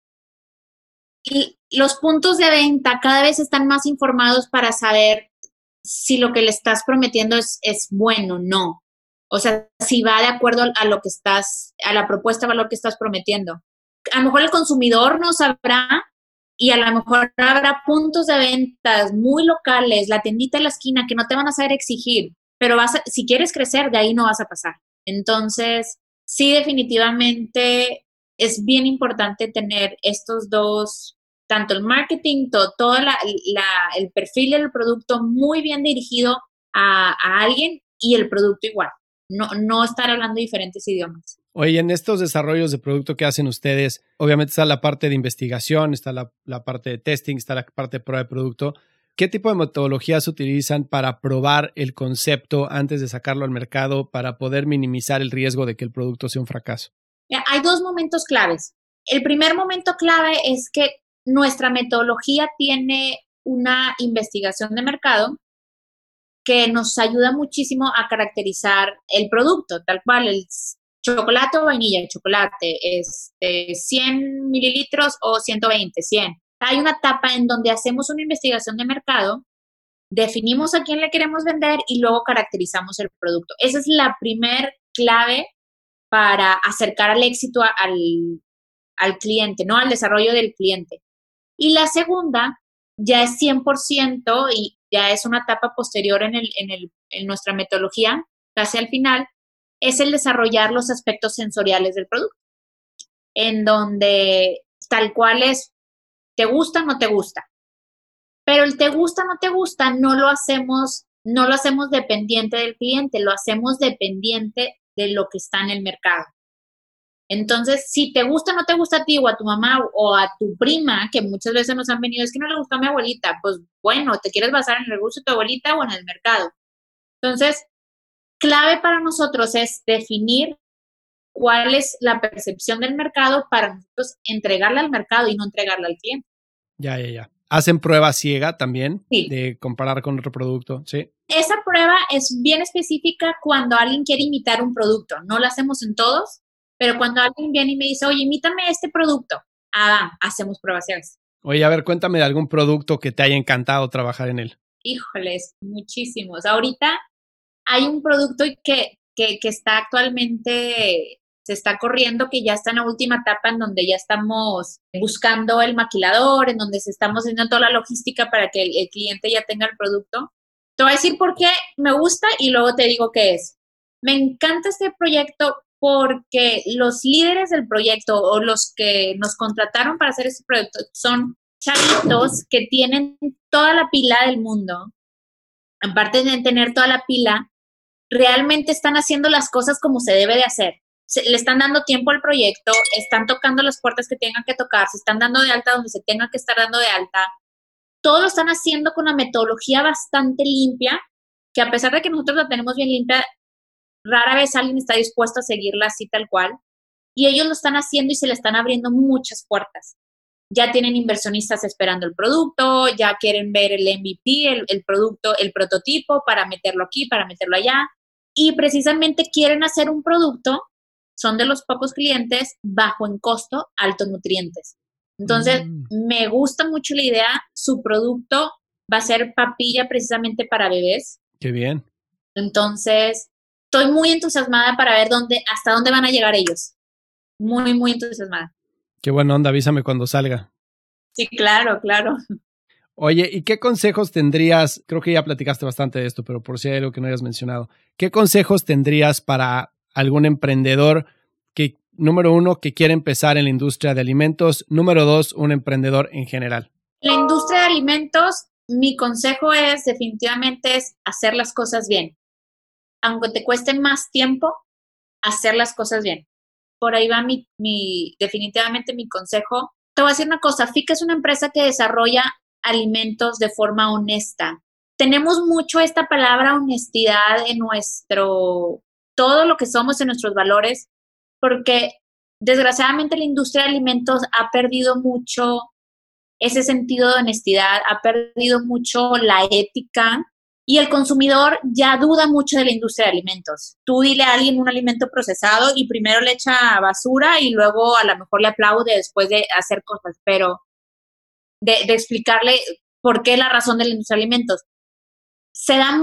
los puntos de venta cada vez están más informados para saber si lo que le estás prometiendo es bueno o no. O sea, si va de acuerdo a lo que a la propuesta de valor que estás prometiendo. A lo mejor el consumidor no sabrá y a lo mejor habrá puntos de ventas muy locales, la tiendita de la esquina que no te van a saber exigir, pero si quieres crecer, de ahí no vas a pasar. Entonces, sí, definitivamente es bien importante tener estos dos, tanto el marketing, todo el perfil del producto muy bien dirigido a alguien y el producto igual. No estar hablando diferentes idiomas. Oye, en estos desarrollos de producto que hacen ustedes, obviamente está la parte de investigación, está la parte de testing, está la parte de prueba de producto. ¿Qué tipo de metodologías utilizan para probar el concepto antes de sacarlo al mercado para poder minimizar el riesgo de que el producto sea un fracaso? Hay dos momentos claves. El primer momento clave es que nuestra metodología tiene una investigación de mercado que nos ayuda muchísimo a caracterizar el producto, tal cual, el chocolate o vainilla, el chocolate, 100 mililitros o 120, 100. Hay una etapa en donde hacemos una investigación de mercado, definimos a quién le queremos vender y luego caracterizamos el producto. Esa es la primer clave para acercar al éxito al cliente, ¿no? Al desarrollo del cliente. Y la segunda ya es 100% y ya es una etapa posterior en nuestra metodología, casi al final, es el desarrollar los aspectos sensoriales del producto. en donde tal cual es, ¿te gusta o no te gusta? Pero el te gusta o no te gusta no lo hacemos dependiente del cliente, lo hacemos dependiente de lo que está en el mercado. Entonces, si te gusta o no te gusta a ti o a tu mamá o a tu prima, que muchas veces nos han venido, es que no le gustó a mi abuelita, pues bueno, ¿te quieres basar en el gusto de tu abuelita o en el mercado? Entonces, clave para nosotros es definir cuál es la percepción del mercado para nosotros entregarla al mercado y no entregarla al cliente. Ya. ¿Hacen prueba ciega también? Sí. De comparar con otro producto, ¿sí? Esa prueba es bien específica cuando alguien quiere imitar un producto. No la hacemos en todos, pero cuando alguien viene y me dice, oye, imítame este producto, hacemos pruebas ciegas. Oye, a ver, cuéntame de algún producto que te haya encantado trabajar en él. Híjoles, muchísimos. Ahorita hay un producto que está actualmente, se está corriendo, que ya está en la última etapa en donde ya estamos buscando el maquilador, en donde se estamos haciendo toda la logística para que el cliente ya tenga el producto. Te voy a decir por qué me gusta y luego te digo qué es. Me encanta este proyecto porque los líderes del proyecto o los que nos contrataron para hacer este proyecto son chavitos que tienen toda la pila del mundo. Aparte de tener toda la pila, realmente están haciendo las cosas como se debe de hacer. Le están dando tiempo al proyecto, están tocando las puertas que tengan que tocar, se están dando de alta donde se tenga que estar dando de alta. Todo lo están haciendo con una metodología bastante limpia, que a pesar de que nosotros la tenemos bien limpia, rara vez alguien está dispuesto a seguirla así tal cual. Y ellos lo están haciendo y se le están abriendo muchas puertas. Ya tienen inversionistas esperando el producto, ya quieren ver el MVP, el producto, el prototipo para meterlo aquí, para meterlo allá. Y precisamente quieren hacer un producto, son de los pocos clientes, bajo en costo, alto en nutrientes. Entonces, me gusta mucho la idea. Su producto va a ser papilla precisamente para bebés. Qué bien. Entonces, estoy muy entusiasmada para ver hasta dónde van a llegar ellos. Muy, muy entusiasmada. Qué buena onda, avísame cuando salga. Sí, claro. Oye, ¿y qué consejos tendrías? Creo que ya platicaste bastante de esto, pero por si hay algo que no hayas mencionado. ¿Qué consejos tendrías para algún emprendedor que, número 1, que quiere empezar en la industria de alimentos? Número 2, un emprendedor en general. La industria de alimentos, mi consejo definitivamente es hacer las cosas bien. Aunque te cueste más tiempo, hacer las cosas bien. Por ahí va definitivamente mi consejo. Te voy a decir una cosa, FICA es una empresa que desarrolla alimentos de forma honesta. Tenemos mucho esta palabra honestidad en todo lo que somos, en nuestros valores, porque desgraciadamente la industria de alimentos ha perdido mucho ese sentido de honestidad, ha perdido mucho la ética. Y el consumidor ya duda mucho de la industria de alimentos. Tú dile a alguien un alimento procesado y primero le echa basura y luego a lo mejor le aplaude después de hacer cosas, pero de explicarle por qué la razón de la industria de alimentos. Se da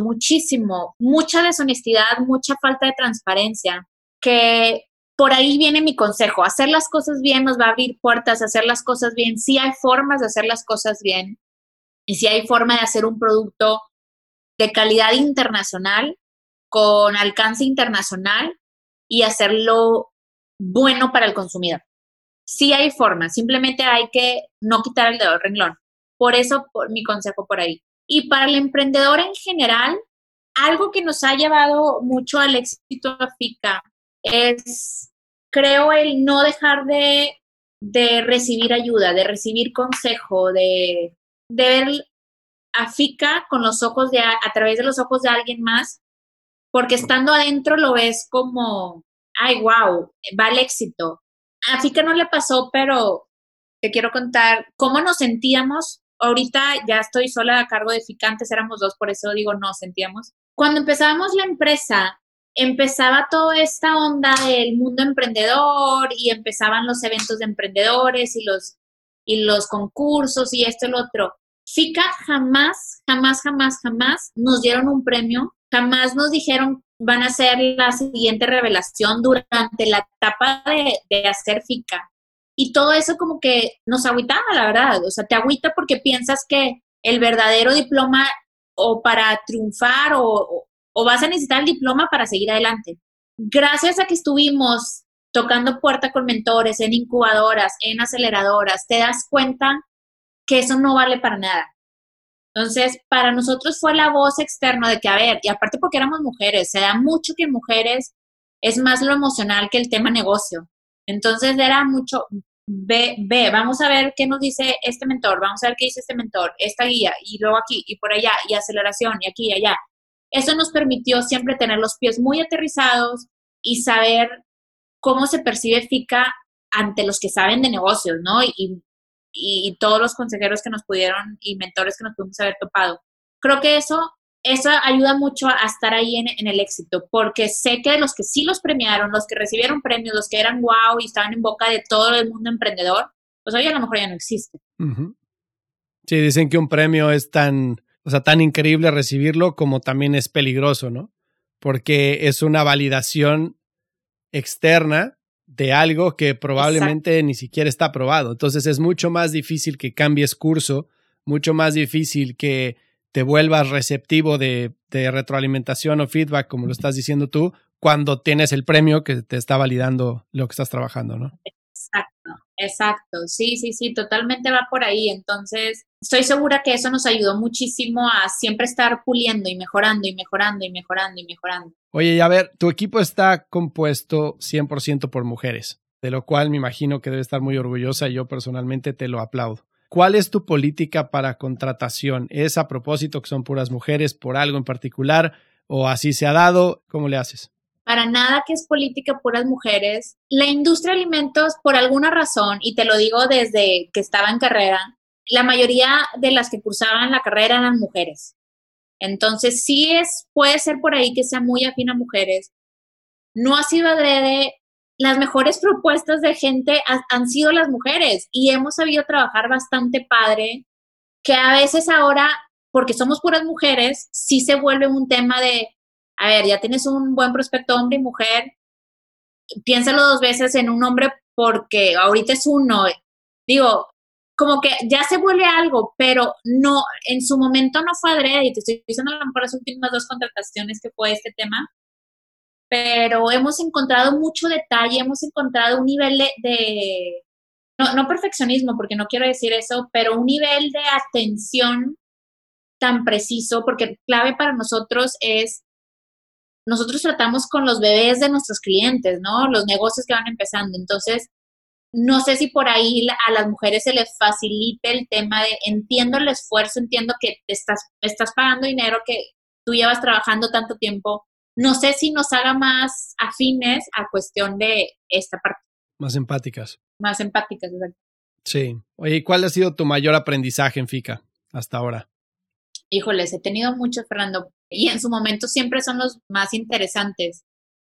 mucha deshonestidad, mucha falta de transparencia, que por ahí viene mi consejo. Hacer las cosas bien nos va a abrir puertas, hacer las cosas bien. Sí hay formas de hacer las cosas bien y sí hay forma de hacer un producto de calidad internacional, con alcance internacional y hacerlo bueno para el consumidor. Sí hay forma, simplemente hay que no quitar el dedo del renglón. Por eso, mi consejo por ahí. Y para el emprendedor en general, algo que nos ha llevado mucho al éxito a FICA es, creo, el no dejar de recibir ayuda, de recibir consejo, de ver a FICA con los ojos a través de los ojos de alguien más, porque estando adentro lo ves como, ay, wow, va el éxito. A FICA no le pasó, pero te quiero contar cómo nos sentíamos. Ahorita ya estoy sola a cargo de FICA, antes éramos 2, por eso digo nos sentíamos. Cuando empezábamos la empresa, empezaba toda esta onda del mundo emprendedor y empezaban los eventos de emprendedores y los concursos y esto y lo otro. FICA jamás nos dieron un premio, jamás nos dijeron van a ser la siguiente revelación durante la etapa de hacer FICA. Y todo eso como que nos agüitaba, la verdad. O sea, te agüita porque piensas que el verdadero diploma o para triunfar o vas a necesitar el diploma para seguir adelante. Gracias a que estuvimos tocando puerta con mentores, en incubadoras, en aceleradoras, te das cuenta que eso no vale para nada. Entonces, para nosotros fue la voz externa de que, a ver, y aparte porque éramos mujeres, se da mucho que en mujeres es más lo emocional que el tema negocio. Entonces, era mucho, vamos a ver qué nos dice este mentor, vamos a ver qué dice este mentor, esta guía, y luego aquí, y por allá, y aceleración, y aquí, y allá. Eso nos permitió siempre tener los pies muy aterrizados y saber cómo se percibe FICA ante los que saben de negocios, ¿no? Y todos los consejeros que nos pudieron y mentores que nos pudimos haber topado. Creo que eso ayuda mucho a estar ahí en el éxito, porque sé que los que sí los premiaron, los que recibieron premios, los que eran wow y estaban en boca de todo el mundo emprendedor, pues hoy a lo mejor ya no existe. Uh-huh. Sí, dicen que un premio es tan increíble recibirlo como también es peligroso, ¿no? Porque es una validación externa de algo que probablemente Exacto. Ni siquiera está aprobado. Entonces es mucho más difícil que cambies curso, mucho más difícil que te vuelvas receptivo de retroalimentación o feedback, como lo estás diciendo tú, cuando tienes el premio que te está validando lo que estás trabajando, ¿no? Exacto. Sí, totalmente va por ahí. Entonces, estoy segura que eso nos ayudó muchísimo a siempre estar puliendo y mejorando y mejorando y mejorando y mejorando. Oye, y a ver, tu equipo está compuesto 100% por mujeres, de lo cual me imagino que debes estar muy orgullosa y yo personalmente te lo aplaudo. ¿Cuál es tu política para contratación? ¿Es a propósito que son puras mujeres por algo en particular o así se ha dado? ¿Cómo le haces? Para nada que es política puras mujeres. La industria de alimentos, por alguna razón, y te lo digo desde que estaba en carrera, la mayoría de las que cursaban la carrera eran mujeres. Entonces, puede ser por ahí que sea muy afín a mujeres. No ha sido adrede. Las mejores propuestas de gente han sido las mujeres y hemos sabido trabajar bastante padre, que a veces ahora, porque somos puras mujeres, sí se vuelve un tema de, a ver, ya tienes un buen prospecto hombre y mujer, piénsalo 2 veces en un hombre porque ahorita es uno. Digo, como que ya se vuelve algo, pero no, en su momento no fue adrede, y te estoy diciendo a lo mejor las últimas 2 contrataciones que fue este tema, pero hemos encontrado mucho detalle, hemos encontrado un nivel no perfeccionismo, porque no quiero decir eso, pero un nivel de atención tan preciso, porque clave para nosotros tratamos con los bebés de nuestros clientes, ¿no? Los negocios que van empezando. Entonces, no sé si por ahí a las mujeres se les facilite el tema de entiendo el esfuerzo, entiendo que te estás pagando dinero, que tú llevas trabajando tanto tiempo. No sé si nos haga más afines a cuestión de esta parte. Más empáticas. Más empáticas, exacto. Sí. Oye, ¿cuál ha sido tu mayor aprendizaje en FICA hasta ahora? Híjoles, he tenido muchos, Fernando, y en su momento siempre son los más interesantes.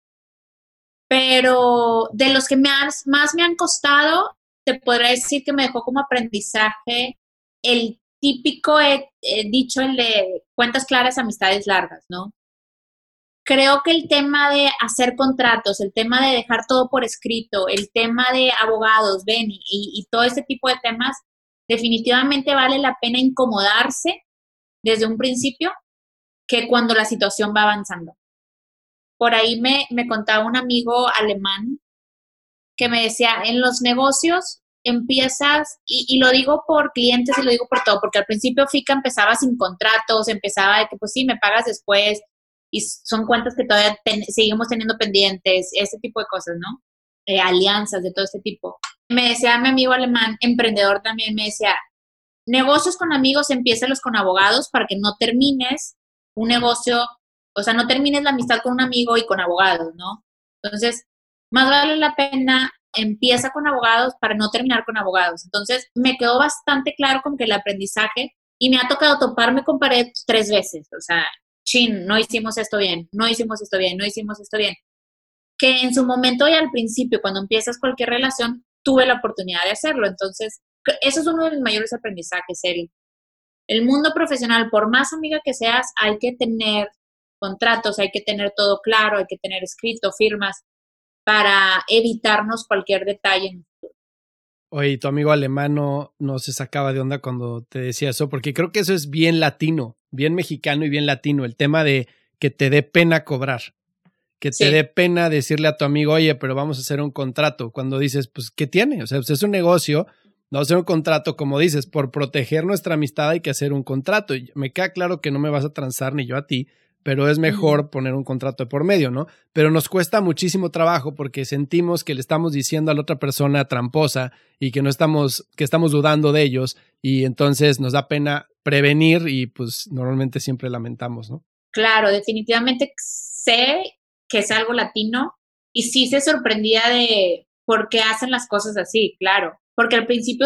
Pero de los que más me han costado, te podría decir que me dejó como aprendizaje el típico dicho, el de cuentas claras, amistades largas, ¿no? Creo que el tema de hacer contratos, el tema de dejar todo por escrito, el tema de abogados, Benny, y todo ese tipo de temas, definitivamente vale la pena incomodarse desde un principio que cuando la situación va avanzando. Por ahí me contaba un amigo alemán que me decía, en los negocios empiezas, y lo digo por clientes y lo digo por todo, porque al principio FICA empezaba sin contratos, empezaba de que pues sí, me pagas después, y son cuentas que todavía seguimos teniendo pendientes, ese tipo de cosas, ¿no? Alianzas de todo este tipo. Me decía mi amigo alemán, emprendedor también, me decía, negocios con amigos, empiézalos con abogados para que no termines un negocio, o sea, no termines la amistad con un amigo y con abogados, ¿no? Entonces, más vale la pena, empieza con abogados para no terminar con abogados. Entonces, me quedó bastante claro como que el aprendizaje, y me ha tocado toparme con pared 3 veces, o sea, no hicimos esto bien, no hicimos esto bien, no hicimos esto bien. Que en su momento y al principio, cuando empiezas cualquier relación, tuve la oportunidad de hacerlo. Entonces, eso es uno de mis mayores aprendizajes, el mundo profesional, por más amiga que seas, hay que tener contratos, hay que tener todo claro, hay que tener escrito, firmas, para evitarnos cualquier detalle. Oye, tu amigo alemán no se sacaba de onda cuando te decía eso, porque creo que eso es bien latino, bien mexicano y bien latino, el tema de que te dé pena cobrar. que te Sí. dé pena decirle a tu amigo, oye, pero vamos a hacer un contrato. Cuando dices, pues, ¿qué tiene? O sea, pues es un negocio, vamos a hacer un contrato, como dices, por proteger nuestra amistad hay que hacer un contrato. Y me queda claro que no me vas a transar ni yo a ti, pero es mejor poner un contrato de por medio, ¿no? Pero nos cuesta muchísimo trabajo porque sentimos que le estamos diciendo a la otra persona tramposa y que que estamos dudando de ellos, y entonces nos da pena prevenir y pues normalmente siempre lamentamos, ¿no? Claro, definitivamente sé que es algo latino y sí se sorprendía de por qué hacen las cosas así, claro, porque al principio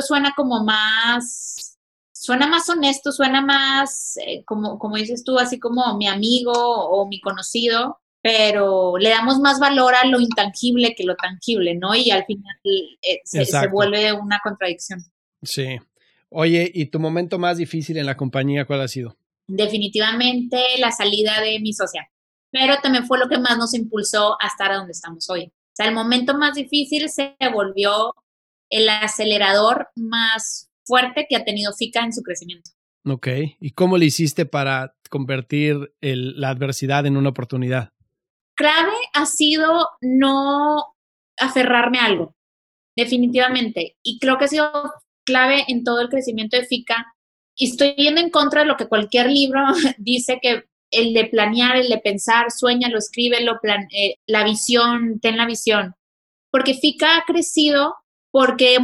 suena más honesto, suena más, como dices tú, así como mi amigo o mi conocido, pero le damos más valor a lo intangible que lo tangible, ¿no? Y al final se Exacto. vuelve una contradicción. Sí. Oye, ¿y tu momento más difícil en la compañía cuál ha sido? Definitivamente la salida de mi socia, pero también fue lo que más nos impulsó a estar a donde estamos hoy. O sea, el momento más difícil se volvió el acelerador más fuerte que ha tenido FICA en su crecimiento. Ok. ¿Y cómo le hiciste para convertir la adversidad en una oportunidad? Clave ha sido no aferrarme a algo, definitivamente. Y creo que ha sido clave en todo el crecimiento de FICA. Y estoy yendo en contra de lo que cualquier libro dice, que el de planear, el de pensar, sueñalo, escríbelo, la visión, ten la visión. Porque FICA ha crecido porque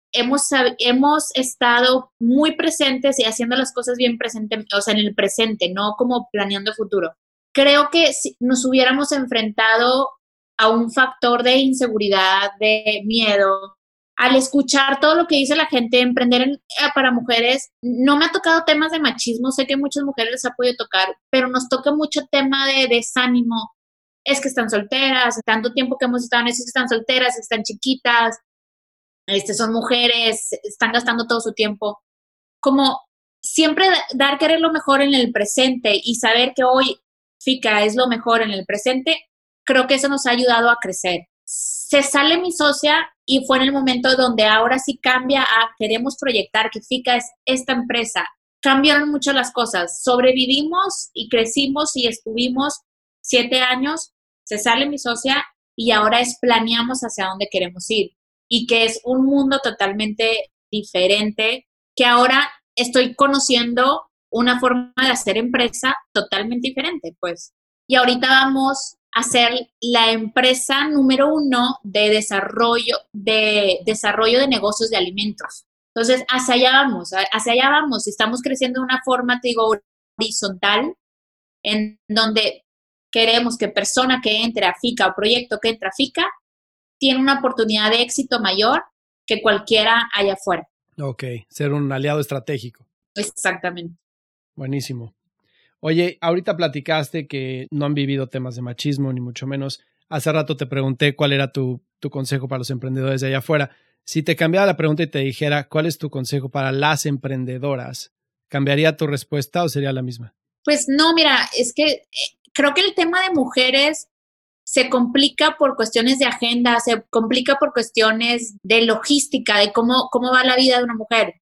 hemos estado muy presentes y haciendo las cosas bien presente, o sea, en el presente, no como planeando el futuro. Creo que si nos hubiéramos enfrentado a un factor de inseguridad, de miedo, al escuchar todo lo que dice la gente, emprender para mujeres, no me ha tocado temas de machismo, sé que muchas mujeres les ha podido tocar, pero nos toca mucho tema de desánimo. Es que están solteras, tanto tiempo que hemos estado en eso, es que están solteras, están chiquitas, son mujeres, están gastando todo su tiempo. Como siempre dar querer lo mejor en el presente y saber que hoy FICA es lo mejor en el presente, creo que eso nos ha ayudado a crecer. Se sale mi socia y fue en el momento donde ahora sí cambia a queremos proyectar que FICA es esta empresa. Cambiaron mucho las cosas. Sobrevivimos y crecimos y estuvimos 7 años. Se sale mi socia y ahora planeamos hacia dónde queremos ir. Y que es un mundo totalmente diferente, que ahora estoy conociendo una forma de hacer empresa totalmente diferente, pues. Y ahorita vamos a ser la empresa número 1 de desarrollo de negocios de alimentos. Entonces, hacia allá vamos. Estamos creciendo de una forma, te digo, horizontal, en donde queremos que persona que entre a FICA o proyecto que entre a FICA tiene una oportunidad de éxito mayor que cualquiera allá afuera. Ok, ser un aliado estratégico. Exactamente. Buenísimo. Oye, ahorita platicaste que no han vivido temas de machismo, ni mucho menos. Hace rato te pregunté cuál era tu consejo para los emprendedores de allá afuera. Si te cambiara la pregunta y te dijera cuál es tu consejo para las emprendedoras, ¿cambiaría tu respuesta o sería la misma? Pues no, mira, es que creo que el tema de mujeres se complica por cuestiones de agenda, se complica por cuestiones de logística, de cómo va la vida de una mujer.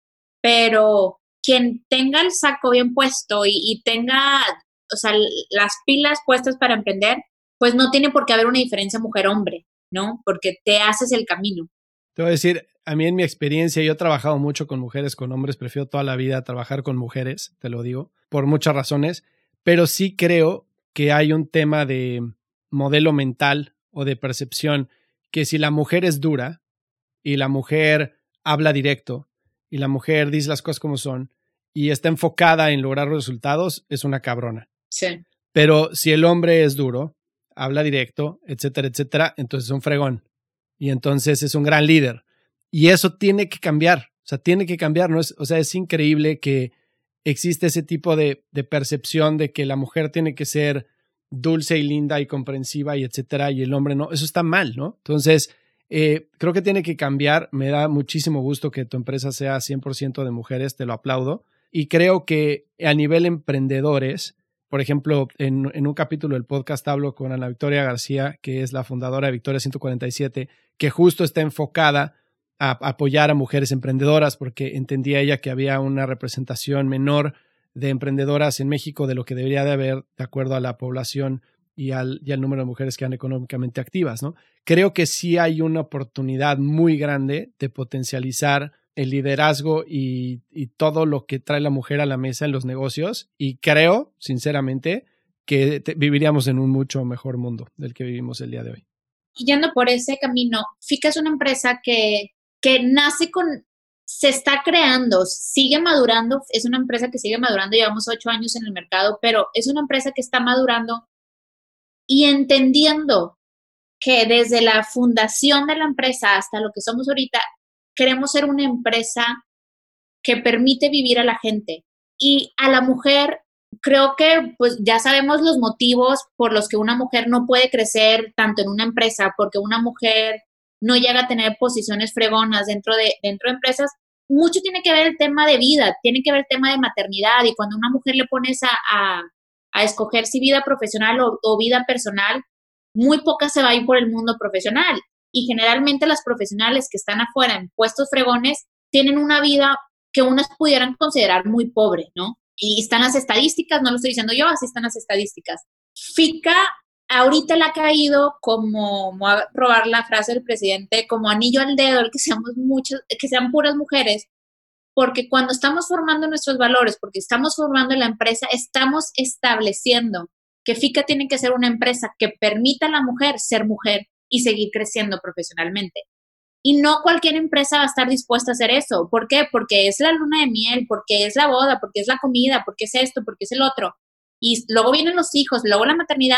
Pero quien tenga el saco bien puesto y tenga, o sea, las pilas puestas para emprender, pues no tiene por qué haber una diferencia mujer-hombre, ¿no? Porque te haces el camino. Te voy a decir, a mí en mi experiencia, yo he trabajado mucho con mujeres, con hombres, prefiero toda la vida trabajar con mujeres, te lo digo, por muchas razones, pero sí creo que hay un tema de modelo mental o de percepción, que si la mujer es dura y la mujer habla directo y la mujer dice las cosas como son y está enfocada en lograr resultados, es una cabrona. Sí. Pero si el hombre es duro, habla directo, etcétera, entonces es un fregón. Y entonces es un gran líder. Y eso tiene que cambiar. O sea, tiene que cambiar. ¿No? Es increíble que existe ese tipo de percepción de que la mujer tiene que ser dulce y linda y comprensiva y etcétera, y el hombre no. Eso está mal, ¿no? Entonces, creo que tiene que cambiar. Me da muchísimo gusto que tu empresa sea 100% de mujeres. Te lo aplaudo. Y creo que a nivel emprendedores, por ejemplo, en un capítulo del podcast hablo con Ana Victoria García, que es la fundadora de Victoria 147, que justo está enfocada a apoyar a mujeres emprendedoras, porque entendía ella que había una representación menor de emprendedoras en México de lo que debería de haber de acuerdo a la población y al número de mujeres que eran económicamente activas, ¿no? Creo que sí hay una oportunidad muy grande de potencializar el liderazgo y todo lo que trae la mujer a la mesa en los negocios, y creo, sinceramente, que viviríamos en un mucho mejor mundo del que vivimos el día de hoy. Yendo por ese camino, FICA es una empresa que nace se está creando, sigue madurando, es una empresa que sigue madurando, llevamos 8 años en el mercado, pero es una empresa que está madurando y entendiendo que desde la fundación de la empresa hasta lo que somos ahorita, queremos ser una empresa que permite vivir a la gente. Y a la mujer, creo que pues ya sabemos los motivos por los que una mujer no puede crecer tanto en una empresa, porque una mujer no llega a tener posiciones fregonas dentro de empresas. Mucho tiene que ver el tema de vida, tiene que ver el tema de maternidad, y cuando a una mujer le pones a escoger si vida profesional o vida personal, muy pocas se va a ir por el mundo profesional. Y generalmente las profesionales que están afuera en puestos fregones tienen una vida que unas pudieran considerar muy pobre, ¿no? Y están las estadísticas, no lo estoy diciendo yo, así están las estadísticas. FICA ahorita le ha caído, como, voy a robar la frase del presidente, como anillo al dedo el que sean puras mujeres, porque cuando estamos formando nuestros valores, porque estamos formando la empresa, estamos estableciendo que FICA tiene que ser una empresa que permita a la mujer ser mujer y seguir creciendo profesionalmente. Y no cualquier empresa va a estar dispuesta a hacer eso. ¿Por qué? Porque es la luna de miel, porque es la boda, porque es la comida, porque es esto, porque es el otro. Y luego vienen los hijos, luego la maternidad,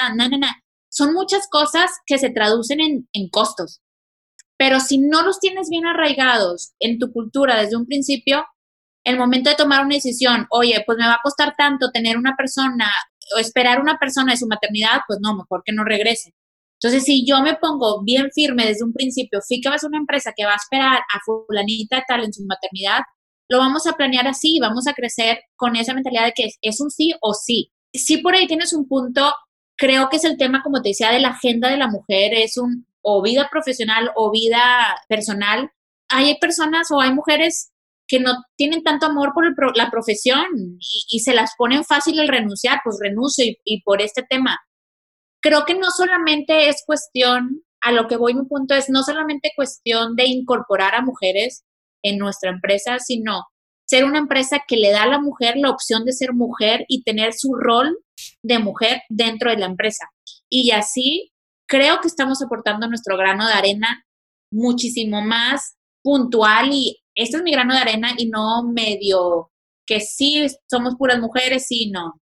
Son muchas cosas que se traducen en costos. Pero si no los tienes bien arraigados en tu cultura desde un principio, el momento de tomar una decisión, oye, pues me va a costar tanto tener una persona o esperar una persona de su maternidad, pues no, mejor que no regrese. Entonces, si yo me pongo bien firme desde un principio, FICA es una empresa que va a esperar a fulanita tal en su maternidad, lo vamos a planear así, vamos a crecer con esa mentalidad de que es un sí o sí. Si por ahí tienes un punto, creo que es el tema, como te decía, de la agenda de la mujer, es o vida profesional o vida personal. Hay personas o hay mujeres que no tienen tanto amor por la profesión y se las ponen fácil el renunciar, pues renuncio y por este tema. Creo que no solamente es cuestión, a lo que voy mi punto es no solamente cuestión de incorporar a mujeres en nuestra empresa, sino ser una empresa que le da a la mujer la opción de ser mujer y tener su rol de mujer dentro de la empresa. Y así creo que estamos aportando nuestro grano de arena muchísimo más puntual, y este es mi grano de arena y no medio que sí somos puras mujeres, sí, no.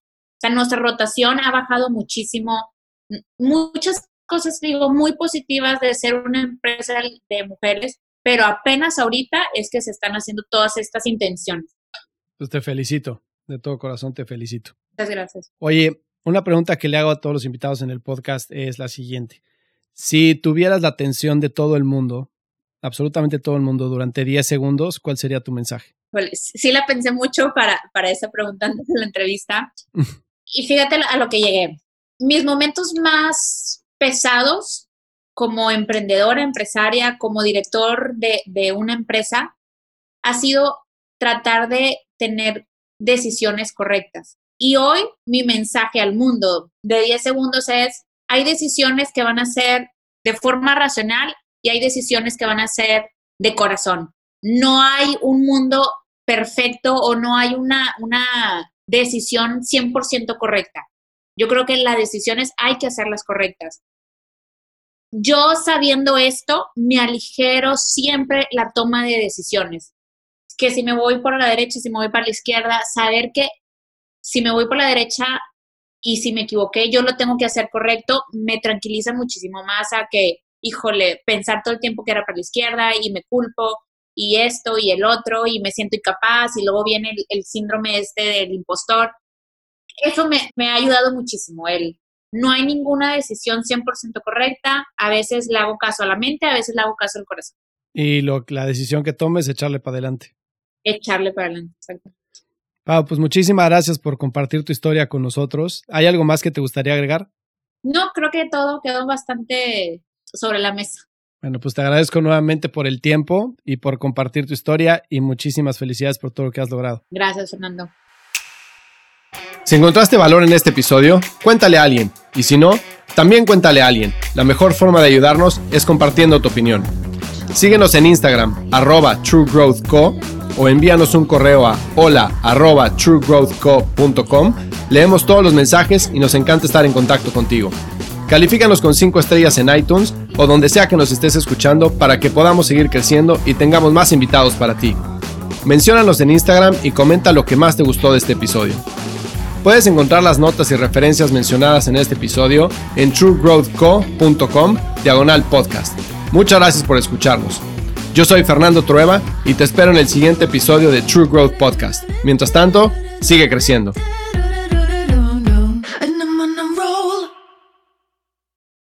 O sea, nuestra rotación ha bajado muchísimo. Muchas cosas, digo, muy positivas de ser una empresa de mujeres, pero apenas ahorita es que se están haciendo todas estas intenciones. Pues te felicito, de todo corazón te felicito. Muchas gracias. Oye, una pregunta que le hago a todos los invitados en el podcast es la siguiente. Si tuvieras la atención de todo el mundo, absolutamente todo el mundo, durante 10 segundos, ¿cuál sería tu mensaje? Pues, sí la pensé mucho para esa pregunta antes de la entrevista. Y fíjate a lo que llegué. Mis momentos más pesados como emprendedora, empresaria, como director de una empresa, ha sido tratar de tener decisiones correctas. Y hoy mi mensaje al mundo de 10 segundos es, hay decisiones que van a ser de forma racional y hay decisiones que van a ser de corazón. No hay un mundo perfecto o no hay una decisión 100% correcta. Yo creo que las decisiones hay que hacerlas correctas. Yo, sabiendo esto, me aligero siempre la toma de decisiones. Que si me voy por la derecha, si me voy para la izquierda, saber que si me voy por la derecha y si me equivoqué, yo lo tengo que hacer correcto, me tranquiliza muchísimo más a que, híjole, pensar todo el tiempo que era para la izquierda y me culpo y esto y el otro y me siento incapaz y luego viene el síndrome del impostor. Eso me ha ayudado muchísimo. No hay ninguna decisión 100% correcta. A veces le hago caso a la mente, a veces le hago caso al corazón. Y la decisión que tomes es echarle para adelante. Echarle para adelante, exacto. Pau, pues muchísimas gracias por compartir tu historia con nosotros. ¿Hay algo más que te gustaría agregar? No, creo que todo quedó bastante sobre la mesa. Bueno, pues te agradezco nuevamente por el tiempo y por compartir tu historia y muchísimas felicidades por todo lo que has logrado. Gracias, Fernando. Si encontraste valor en este episodio, cuéntale a alguien. Y si no, también cuéntale a alguien. La mejor forma de ayudarnos es compartiendo tu opinión. Síguenos en Instagram, @TrueGrowthCo, o envíanos un correo a hola@truegrowthco.com. Leemos todos los mensajes y nos encanta estar en contacto contigo. Califícanos con 5 estrellas en iTunes o donde sea que nos estés escuchando para que podamos seguir creciendo y tengamos más invitados para ti. Menciónanos en Instagram y comenta lo que más te gustó de este episodio. Puedes encontrar las notas y referencias mencionadas en este episodio en truegrowthco.com/podcast. Muchas gracias por escucharnos. Yo soy Fernando Trueba y te espero en el siguiente episodio de True Growth Podcast. Mientras tanto, sigue creciendo.